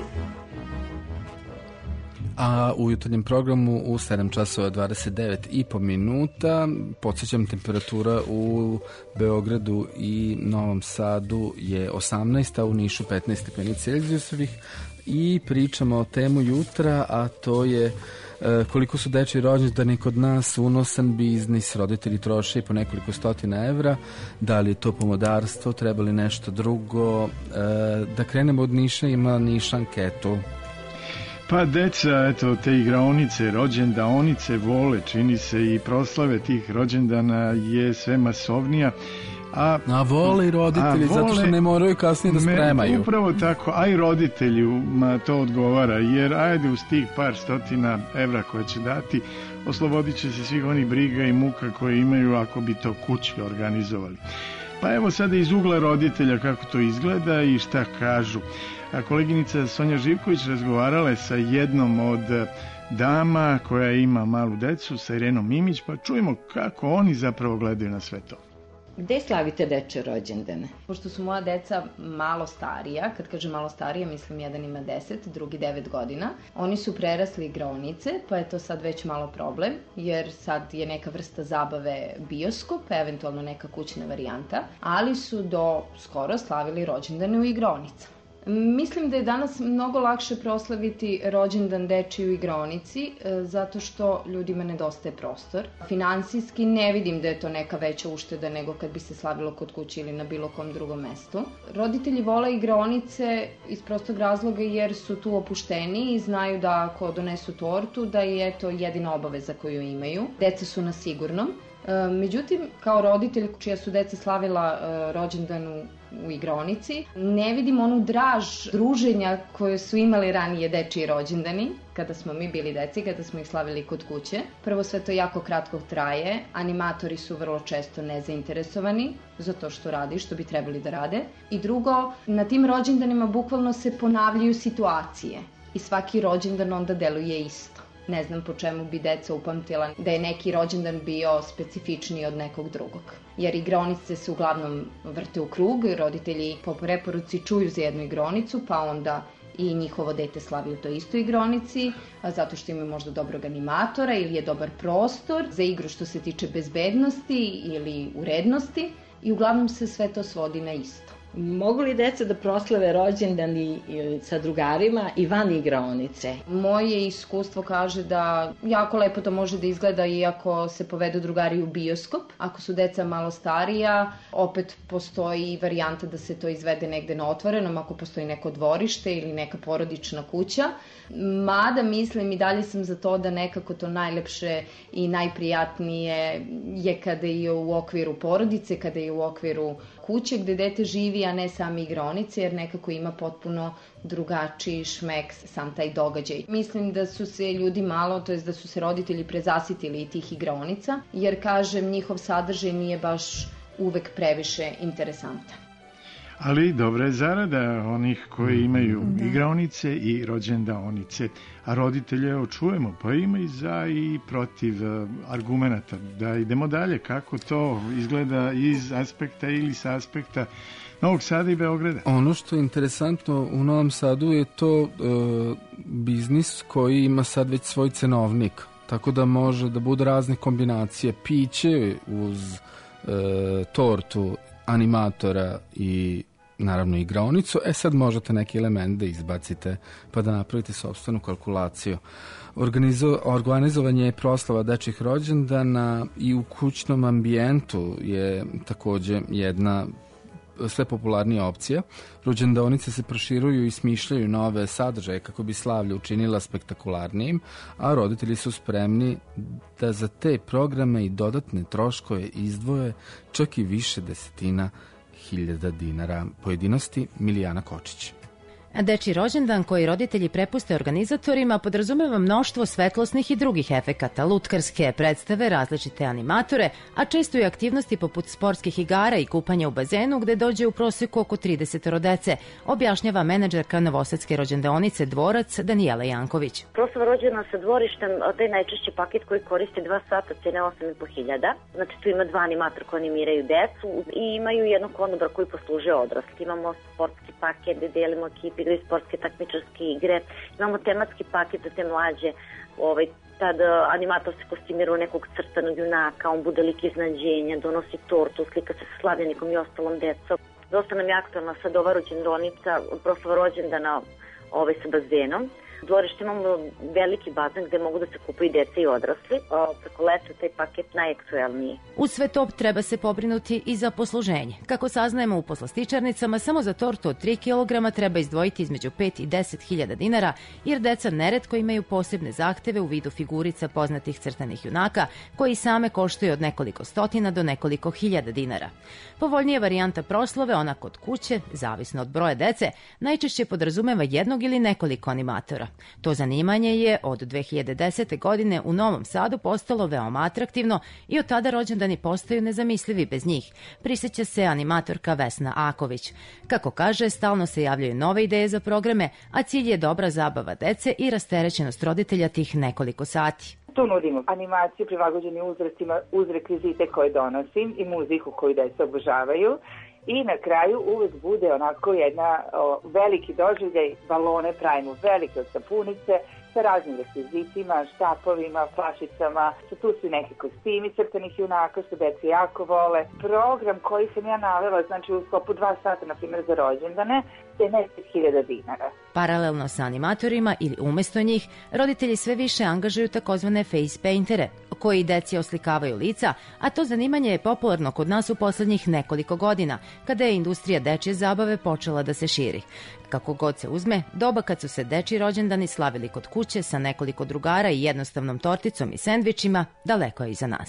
S2: A u jutarnjem programu u sedam časova dvadeset devet i po minuta, podsjećam, temperatura u Beogradu i Novom Sadu je osamnaest, a u Nišu petnaest stepeni Celzijusovih, i pričamo o temu jutra, a to je e, koliko su dečji rođendani kod nas unosan biznis, roditelji troše i po nekoliko stotina evra, da li je to pomodarstvo, treba li nešto drugo. E, da krenemo od Niša, ima Niš anketu.
S1: Pa deca, eto, te igraonice, rođendaonice vole, čini se, i proslave tih rođendana je sve masovnija. A,
S2: a vole i roditelji, a vole, zato što ne moraju kasnije da spremaju.
S1: Me, upravo tako, a i roditeljima to odgovara, jer ajde uz tih par stotina evra koje će dati, oslobodit će se svih onih briga i muka koje imaju ako bi to kući organizovali. Pa evo sada iz ugla roditelja kako to izgleda i šta kažu. A koleginica Sonja Živković razgovarala je sa jednom od dama koja ima malu decu, sa Irenom Mimić, pa čujemo kako oni zapravo gledaju na sve to.
S8: Gde slavite deče rođendane?
S24: Pošto su moja deca malo starija, kad kažem malo starija, mislim jedan ima deset, drugi devet godina, oni su prerasli igraonice, pa je to sad već malo problem, jer sad je neka vrsta zabave bioskop, eventualno neka kućna varijanta, ali su do skoro slavili rođendane u igraonicama. Mislim da je danas mnogo lakše proslaviti rođendan dečiji u igraonici, zato što ljudima nedostaje prostor. Finansijski ne vidim da je to neka veća ušteda nego kad bi se slavilo kod kuće ili na bilo kom drugom mestu. Roditelji vole igraonice iz prostog razloga jer su tu opušteni i znaju da ako donesu tortu da je to jedina obaveza koju imaju. Deca su na sigurnom. Međutim, kao roditelj čija su deca slavila rođendan u igronici, ne vidim onu draž druženja koje su imali ranije dečiji rođendani, kada smo mi bili deci, kada smo ih slavili kod kuće. Prvo, sve to jako kratko traje, animatori su vrlo često nezainteresovani za to što radi, što bi trebali da rade. I drugo, na tim rođendanima bukvalno se ponavljaju situacije i svaki rođendan onda deluje isto. Ne znam po čemu bi deca upamtila da je neki rođendan bio specifičniji od nekog drugog. Jer igronice se uglavnom vrte u krug, roditelji po preporuci čuju za jednu igronicu, pa onda i njihovo dete slavi u toj istoj igronici, zato što ima možda dobrog animatora ili je dobar prostor za igru što se tiče bezbednosti ili urednosti i uglavnom se sve to svodi na isto.
S8: Mogu li deca da proslave rođendan i, i sa drugarima i van igraonice?
S24: Moje iskustvo kaže da jako lepo to može da izgleda iako se povedu drugari u bioskop. Ako su deca malo starija, opet postoji varijanta da se to izvede negde na otvorenom, ako postoji neko dvorište ili neka porodična kuća. Mada mislim i dalje sam za to da nekako to najlepše i najprijatnije je kada je u okviru porodice, kada je u okviru kuće gde dete živi, a ne sami igronice, jer nekako ima potpuno drugačiji šmek sam taj događaj. Mislim da su se ljudi malo, to jest da su se roditelji prezasitili tih igronica, jer kažem, njihov sadržaj nije baš uvek previše interesantan.
S1: Ali dobra je zarada onih koji imaju da. igraonice i rođendaonice, a roditelje očujemo, pa ima i za i protiv argumenata. Da idemo dalje, kako to izgleda iz aspekta ili sa aspekta Novog Sada i Beograda.
S2: Ono što je interesantno u Novom Sadu je to e, biznis koji ima sad već svoj cenovnik, tako da može da bude razne kombinacije, piće uz e, tortu, animatora i naravno igraonicu. E sad možete neki element da izbacite pa da napravite sopstvenu kalkulaciju. Organizo, organizovanje proslava dečjih rođendana i u kućnom ambijentu je takođe jedna sve popularnija opcija. Rođendaonice se proširuju i smišljaju nove sadržaje kako bi slavlje učinila spektakularnijim, a roditelji su spremni da za te programe i dodatne troškove izdvoje čak i više desetina hiljada dinara. Pojedinosti Milijana Kočić.
S9: Dečji rođendan koji roditelji prepuste organizatorima podrazumeva mnoštvo svetlosnih i drugih efekata, lutkarske predstave, različite animatore, a često i aktivnosti poput sportskih igara i kupanja u bazenu gde dođe u proseku oko trideset dece, objašnjava menadžerka novosadske rođendaonice Dvorac Danijela Janković.
S10: Proslava rođendana sa dvorištem, to je najčešći paket koji koristi dva sata, cene osam i po hiljada. Znači tu ima dva animatora koji animiraju decu i imaju jednog konobara koji posluže odrasli. Imamo sportski paket gde delimo ekipi, gde sportske takmičarske igre, imamo tematski paket za te mlađe, ovaj, tad animator se kostimira u nekog crtanog junaka, on bude lik iznadženja, donosi tortu, slika se sa slavljenikom i ostalom decom. Dosta nam je aktualna sad ova rođendanica, proslava rođendana ovaj, sa bazenom. U dvorištu imamo veliki bazen gde mogu da se kupuju deca i odrasli. O, preko leta taj paket najaktuelniji.
S9: Uz sve to treba se pobrinuti i za posluženje. Kako saznajemo u poslastičarnicama, samo za tortu od tri kilograma treba izdvojiti između pet i deset hiljada dinara, jer deca neretko imaju posebne zahteve u vidu figurica poznatih crtanih junaka, koji same koštuju od nekoliko stotina do nekoliko hiljada dinara. Povoljnija varijanta proslave, ona kod kuće, zavisno od broja dece, najčešće podrazumeva jednog ili nekoliko animatora. To zanimanje je od dve hiljade desete. godine u Novom Sadu postalo veoma atraktivno i od tada rođendani postaju nezamislivi bez njih, prisjeća se animatorka Vesna Aković. Kako kaže, stalno se javljaju nove ideje za programe, a cilj je dobra zabava dece i rasterećenost roditelja tih nekoliko sati.
S13: Tu nudimo animaciju prilagođeni uzrastima uz rekvizite koje donosim i muziku koju deca obožavaju. I na kraju uvek bude onako jedna o, veliki doživljaj, balone pravimo velike od sapunice sa raznim rekvizitima, štapovima, flašicama, tu su neki kostimi crtanih junaka što deca jako vole. Program koji sam ja navela, znači u sklopu dva sata, na primjer, za rođendane, je deset hiljada dinara.
S9: Paralelno sa animatorima ili umesto njih, roditelji sve više angažuju takozvane face paintere, koji deci oslikavaju lica, a to zanimanje je popularno kod nas u poslednjih nekoliko godina, kada je industrija dečje zabave počela da se širi. Kako god se uzme, doba kad su se dečji rođendani slavili kod kuće sa nekoliko drugara i jednostavnom torticom i sendvičima, daleko je iza nas.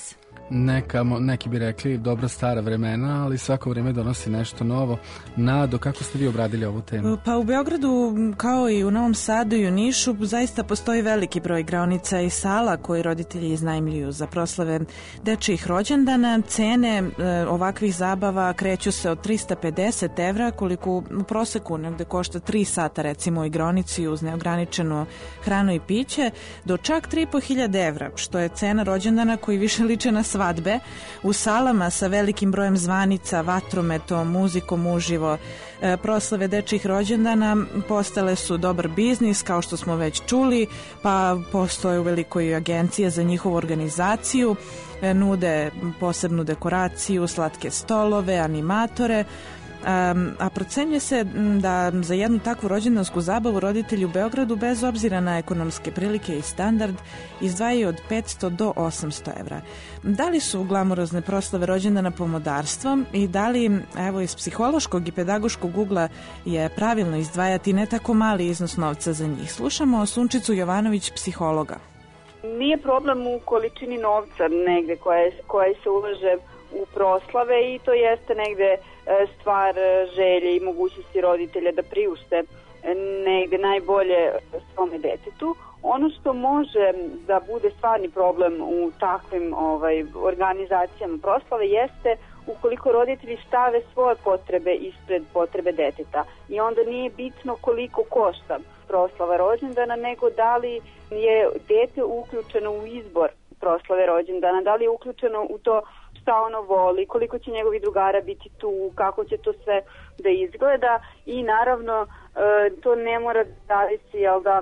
S2: neka, neki bi rekli dobra stara vremena, ali svako vrijeme donosi nešto novo. Nado, kako ste vi obradili ovu temu?
S5: Pa u Beogradu, kao i u Novom Sadu i u Nišu, zaista postoji veliki broj igraonica i sala koji roditelji iznajmljuju za proslave dečijih rođendana. Cene e, ovakvih zabava kreću se od trista pedeset evra, koliko u proseku negde košta tri sata recimo u igraonici uz neograničenu hranu i piće, do čak tri i po hiljade evra, što je cena rođendana koji više liče na svadbe, u salama sa velikim brojem zvanica, vatrometom, muzikom uživo. E, proslave dečjih rođendana postale su dobar biznis, kao što smo već čuli, pa postoje u velikoj agencije za njihovu organizaciju, e, nude posebnu dekoraciju, slatke stolove, animatore, Um, a procenjuje se da za jednu takvu rođendansku zabavu roditelji u Beogradu, bez obzira na ekonomske prilike i standard, izdvajaju od petsto do osamsto evra. Da li su glamurozne proslave rođendana pomodarstvo i da li, evo, iz psihološkog i pedagoškog ugla je pravilno izdvajati ne tako mali iznos novca za njih? Slušamo Sunčicu Jovanović, psihologa.
S12: Nije problem u količini novca negde koja, koja se ulaže u proslave i to jeste negde stvar želje i mogućnosti roditelja da priušte negde najbolje svome detetu. Ono što može da bude stvarni problem u takvim ovaj, organizacijama proslave jeste ukoliko roditelji stave svoje potrebe ispred potrebe deteta i onda nije bitno koliko košta proslava rođendana, nego da li je dete uključeno u izbor proslave rođendana, da li je uključeno u to šta ono voli, koliko će njegovi drugara biti tu, kako će to sve da izgleda i naravno to ne mora da zavisi, jel da,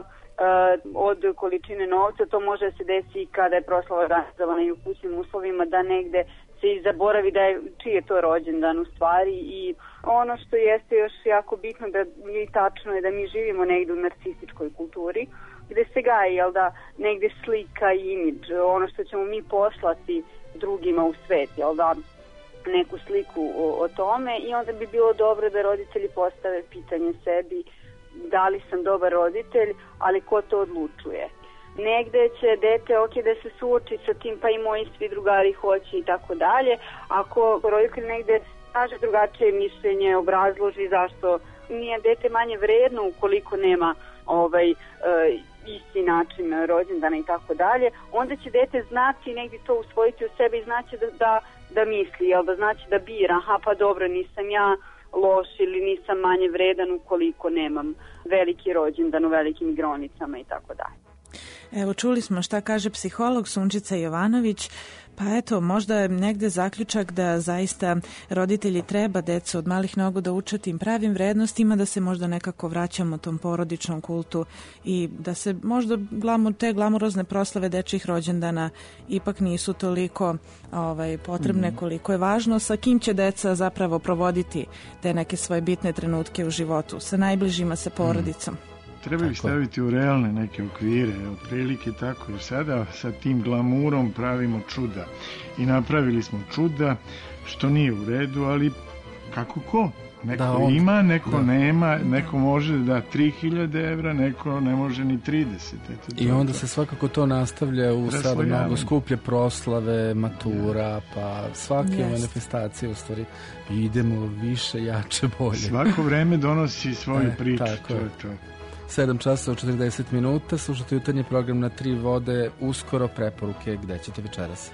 S12: od količine novca, to može da se desi kada je proslava organizovana i u kućnim uslovima, da negde se i zaboravi da je, čiji je to rođendan u stvari. I ono što jeste još jako bitno da je tačno je da mi živimo negde u narcističkoj kulturi, gde se gaji, jel da, negde slika i imidž, ono što ćemo mi poslati drugima u svet, jel da, neku sliku o, o tome, i onda bi bilo dobro da roditelji postave pitanje sebi da li sam dobar roditelj, ali ko to odlučuje. Negde će dete ok da se suoči sa tim, pa i moji svi drugari hoće i tako dalje. Ako roditelj negde kaže drugačije mišljenje, obrazloži zašto nije dete manje vredno ukoliko nema ovaj e, isti način rođendana i tako dalje, onda će dete znati negdje to usvojiti u sebe i znači da, da, da misli, jel da znači da bira, aha pa dobro, nisam ja loš ili nisam manje vredan ukoliko nemam veliki rođendan u velikim igraonicama i tako dalje.
S5: Evo, čuli smo šta kaže psiholog Sunčica Jovanović. Pa eto, možda je negde zaključak da zaista roditelji treba decu od malih nogu da uče tim pravim vrednostima, da se možda nekako vraćamo tom porodičnom kultu i da se možda glamur, te glamurozne proslave dečjih rođendana ipak nisu toliko ovaj, potrebne mm. koliko je važno sa kim će deca zapravo provoditi te neke svoje bitne trenutke u životu, sa najbližima, sa porodicom. Mm.
S1: Treba ih staviti u realne neke okvire, otprilike tako, jer sada sa tim glamurom pravimo čuda. I napravili smo čuda, što nije u redu, ali kako ko? Neko da, on, ima, neko da. nema, neko može da da tri hiljade evra, neko ne može ni trideset. Eto,
S2: I onda to. se svakako to nastavlja u sada mnogo skuplje proslave, matura, pa svake yes. manifestacije, u stvari idemo više, jače, bolje.
S1: Svako vreme donosi svoju e, priču, to je to.
S2: sedam časova četrdeset minuta, slušate jutarnji program na Tri vode, uskoro preporuke gde ćete večeras.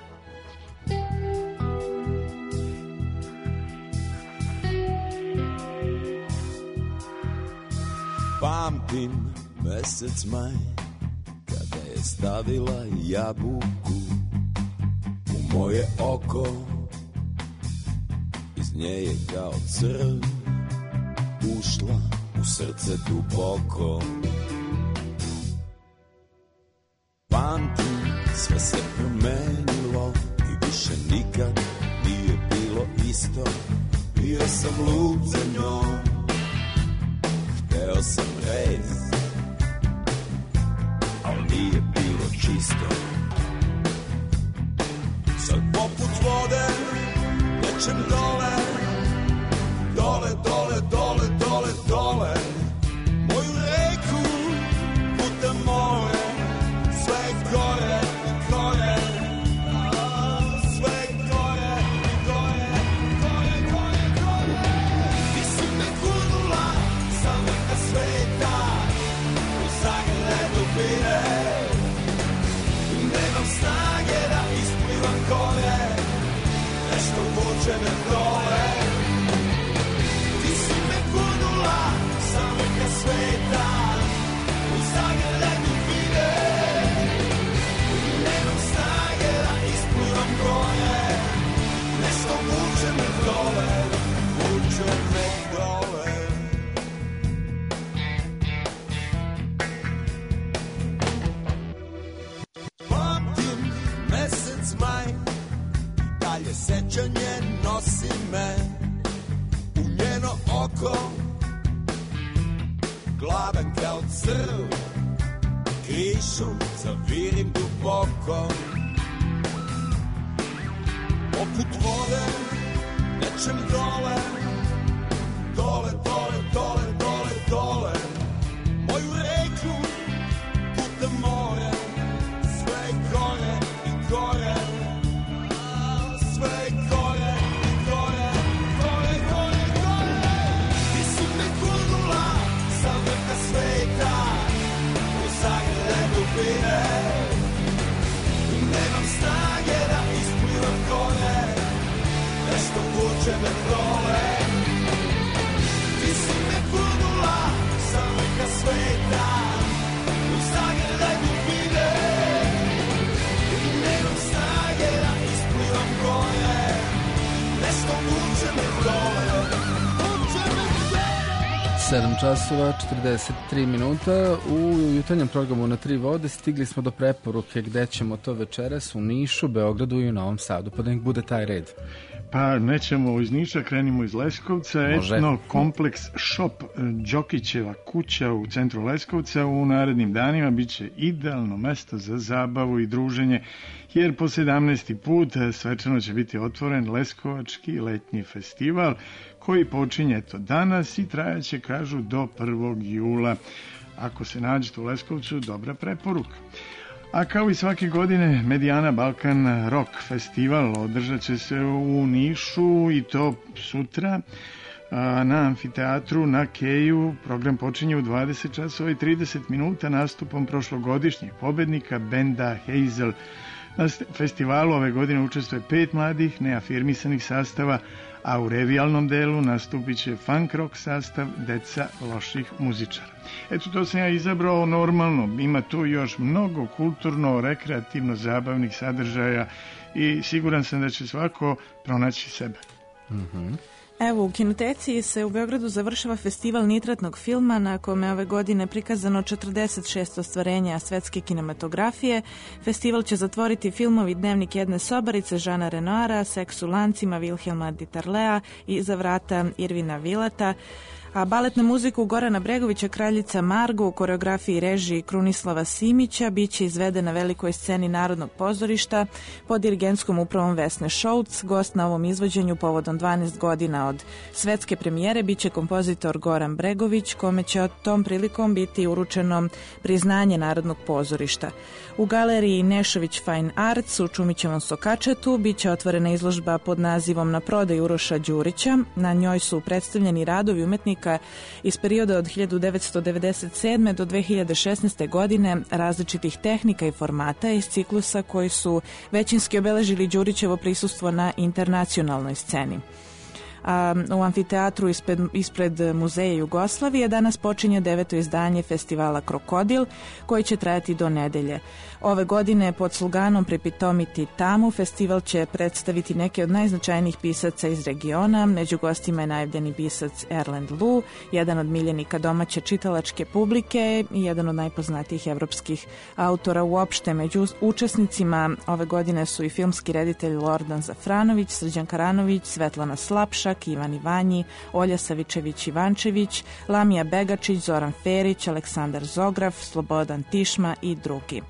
S14: Pamtim mesec maj, kada je stavila jabuku u moje oko, iz nje je kao crv ušla u srce duboko. Pamtim, sve se promenilo i više nikad nije bilo isto. Bio sam lud za njom, hteo sam rez, ali nije bilo čisto. Sad poput vode lečem dole, dole, dole, dole, dole, dole, moju reku putem more, sve gore i gore, sve vuče me dole. Ti si me gurnula sa vrha sveta, u zagrljaj dubine, nemam snage da isplivam gore, nešto vuče me dole, vuče me dole. Pamtim mesec maj, dalje sećanje nosi me u njeno oko, gladan kao crv, krišom zavirim duboko. Poput vode, nečem dole, dole, dole, dole, dole, dole, moju reku putem more, sve gore i gore, sve gore i gore, gore, gore, gore. Ti si me gurnula sa vrha sveta, u zagrljaj dubine, nemam snage da isplivam gore, nešto vuče me dole. Ti si me gurnula sa vrha sveta, u zagrljaj dubine, nemam snage da isplivam gore, nešto vuče me dole, vuče me dole.
S2: sedam časova četrdeset tri minuta. U jutarnjem programu Na tri vode stigli smo do preporuke gde ćemo to večeras u Nišu, Beogradu i u Novom Sadu. Pa da nek bude taj red.
S1: Pa nećemo iz Niša, krenimo iz Leskovca.
S2: Može.
S1: Etno kompleks Shop Đokićeva kuća u centru Leskovca u narednim danima biće idealno mesto za zabavu i druženje, jer po sedamnaesti put svečano će biti otvoren Leskovački letnji festival koji počinje eto danas i trajaće, kažu, do prvog jula. Ako se nađete u Leskovcu, dobra preporuka. A kao i svake godine, Medijana Balkan Rock Festival održat će se u Nišu i to sutra na amfiteatru na Keju. Program počinje u dvadeset časova i trideset minuta nastupom prošlogodišnjeg pobednika benda Hazel. Na festivalu ove godine učestvuje pet mladih neafirmisanih sastava, a u revijalnom delu nastupit će funk rock sastav Deca loših muzičara. Eto, to sam ja izabrao normalno. Ima tu još mnogo kulturno, rekreativno zabavnih sadržaja i siguran sam da će svako pronaći sebe.
S2: Mhm.
S5: Evo, u Kinoteci se u Beogradu završava festival nitratnog filma na kome ove godine prikazano četrdeset šest ostvarenja svetske kinematografije. Festival će zatvoriti filmovi Dnevnik jedne sobarice Žana Renoira, Seks u lancima Vilhelma Dieterlea i Za vrata Irvina Vilata. A baletna muzika Gorana Bregovića Kraljica Margo u koreografiji i režiji Krunislava Simića biće izveden na velikoj sceni Narodnog pozorišta pod dirigentskom upravom Vesne Šolc. Gost na ovom izvođenju povodom dvanaest godina od svetske premijere biće kompozitor Goran Bregović, kome će tom prilikom biti uručeno priznanje Narodnog pozorišta. U galeriji Nešović Fine Arts u Čumićevom Sokačetu biće otvorena izložba pod nazivom Na prodaj Uroša Đurića. Na njoj su predstavljeni radovi umetnika iz perioda od hiljadu devetsto devedeset sedme do dve hiljade šesnaeste. godine različitih tehnika i formata iz ciklusa koji su većinski obeležili Đurićevo prisustvo na internacionalnoj sceni. A, u amfiteatru ispred, ispred Muzeja Jugoslavije danas počinje deveto izdanje festivala Krokodil, koji će trajati do nedelje. Ove godine pod sloganom Prepitomiti tamu festival će predstaviti neke od najznačajnijih pisaca iz regiona. Među gostima je najavljeni pisac Erland Lu, jedan od miljenika domaće čitalačke publike i jedan od najpoznatijih evropskih autora uopšte. Među učesnicima ove godine su i filmski reditelj Lordan Zafranović, Srđan Karanović, Svetlana Slapšak, Ivan Ivanji, Olja Savičević-Ivančević, Lamija Begačić, Zoran Ferić, Aleksandar Zograf, Slobodan Tišma i drugi.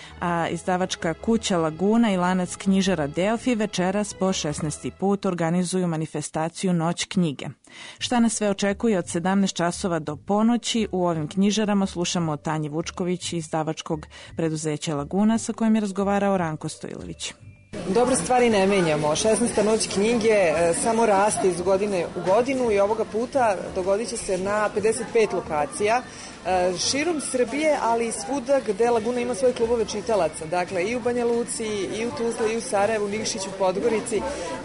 S5: A izdavačka kuća Laguna i lanac knjižara Delfi večeras po šesnaesti put organizuju manifestaciju Noć knjige. Šta nas sve očekuje od sedamnaest časova do ponoći? U ovim knjižarama slušamo od Tanje Vučković, izdavačkog preduzeća Laguna, sa kojim je razgovarao Ranko Stojlović.
S15: Dobre stvari ne menjamo. šesnaesta noć knjige e, samo raste iz godine u godinu i ovoga puta dogodit će se na pedeset pet lokacija e, širom Srbije, ali i svuda gde Laguna ima svoje klubove čitalaca. Dakle, i u Banja Luci, i u Tuzli, i u Sarajevu, Nikšiću, Podgorici.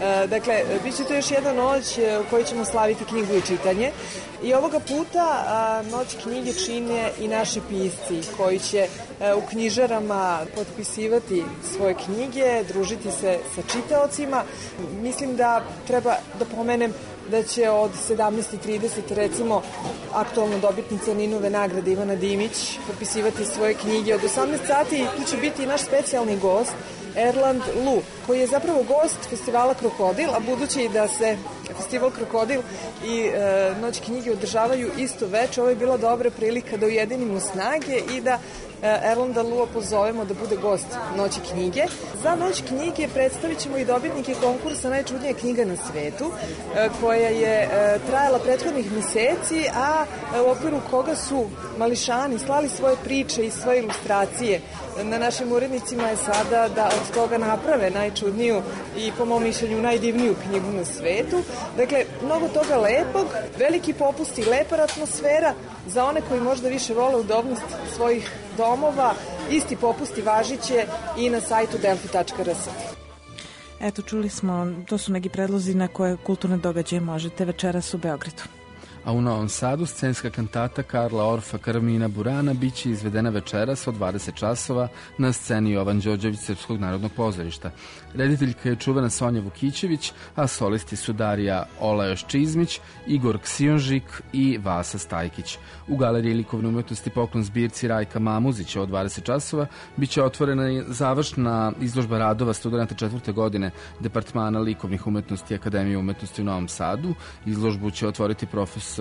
S15: Dakle, bit će to još jedna noć u kojoj ćemo slaviti knjigu i čitanje. I ovoga puta noć knjige čine i naši pisci koji će u knjižarama potpisivati svoje knjige, družiti se sa čitaocima. Mislim da treba da pomenem da će od sedamnaest i trideset recimo aktualna dobitnica Ninove nagrade Ivana Dimić potpisivati svoje knjige. Od osamnaest sati tu će biti i naš specijalni gost Erland Lu, koji je zapravo gost festivala Krokodil, a budući da se festival Krokodil i e, noć knjige održavaju isto veče, ovo je bila dobra prilika da ujedinimo snage i da e, Erlanda Lua pozovemo da bude gost noći knjige. Za noć knjige predstavit ćemo i dobitnike konkursa Najčudnija knjiga na svetu, e, koja je e, trajala prethodnih meseci, a e, u okviru koga su mališani slali svoje priče i svoje ilustracije. Na našim urednicima je sada da od toga naprave najčudniju i po mom mišljenju najdivniju knjigu na svetu. Dakle, mnogo toga lepog, veliki popusti, lepa atmosfera za one koji možda više vole udobnost svojih domova. Isti popusti važiće i na sajtu delfi tačka r s.
S16: Eto, čuli smo, to su neki predlozi na koje kulturne događaje možete večeras u Beogradu.
S2: A u Novom Sadu scenska kantata Karla Orfa Karmina Burana biće izvedena večeras od dvadeset časova na sceni Jovan Đorđević Srpskog narodnog pozorišta. Rediteljka je čuvena Sonja Vukićević, a solisti su Darija Olajoš Čizmić, Igor Ksionžik i Vasa Stajkić. U Galeriji likovne umetnosti poklon zbirci Rajka Mamuzića od dvadeset časova biće otvorena završna izložba radova studenta četvrte godine Departmana likovnih umetnosti Akademije umetnosti u Novom Sadu. Izložbu će otvoriti profesor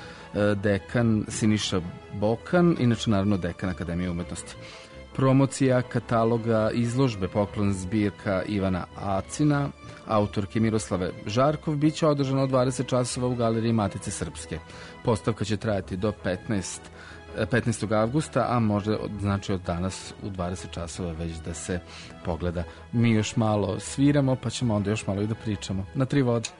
S2: dekan Siniša Bokan, inače naravno dekan Akademije umetnosti. Promocija kataloga izložbe poklon zbirka Ivana Acina, autorke Miroslave Žarkov, biće održana od dvadeset časova u Galeriji Matice Srpske. Postavka će trajati do petnaestog avgusta, a možda znači od danas u dvadeset časova već da se pogleda. Mi još malo sviramo, pa ćemo onda još malo i da pričamo. Na tri vode.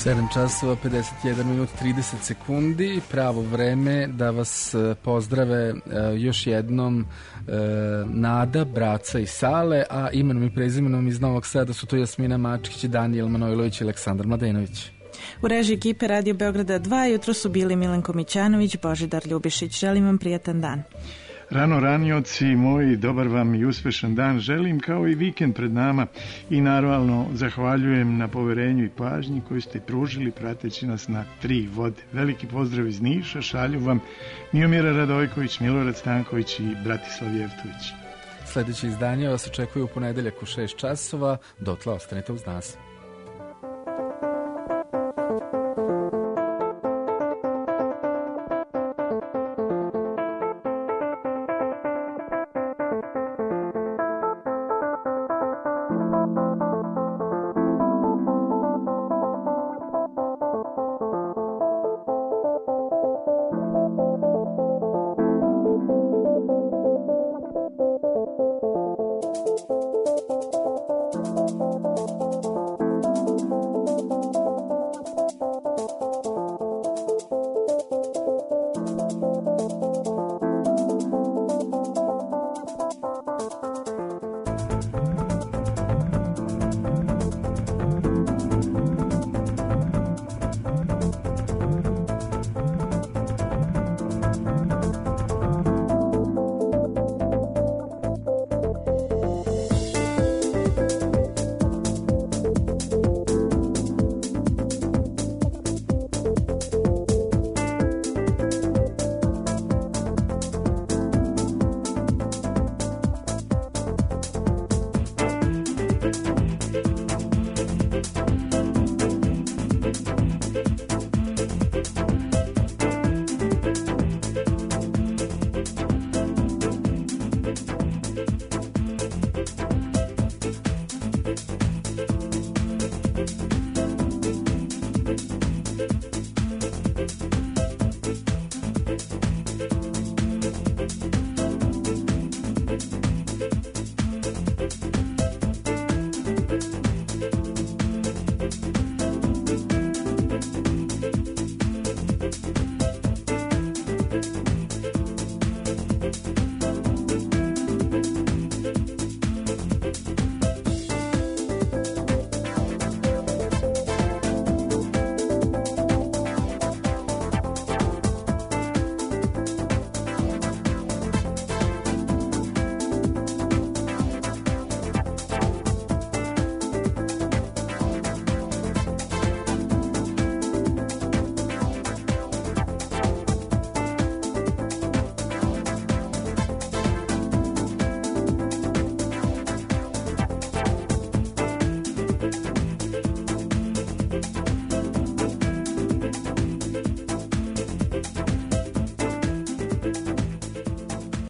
S2: sedam časova, pedeset jedan minut, trideset sekundi, pravo vreme da vas pozdrave još jednom Nada, Braca i Sale, a imenom i prezimenom iz Novog Sada su to Jasmina Mačkić, Danijel Manojlović i Aleksandar Mladenović.
S16: U režiji ekipe Radio Beograda dva jutro su bili Milenko Mićanović, Božidar Ljubišić. Želim vam prijatan dan.
S1: Rano ranioci moji, dobar vam i uspešan dan želim, kao i vikend pred nama, i naravno zahvaljujem na poverenju i pažnji koju ste pružili prateći nas na tri vode. Veliki pozdrav iz Niša šalju vam Miomira Radojković, Milorad Stanković i Bratislav Jevtović.
S2: Sljedeće izdanje vas očekuje u ponedeljak u šest časova, dotle ostanite uz nas.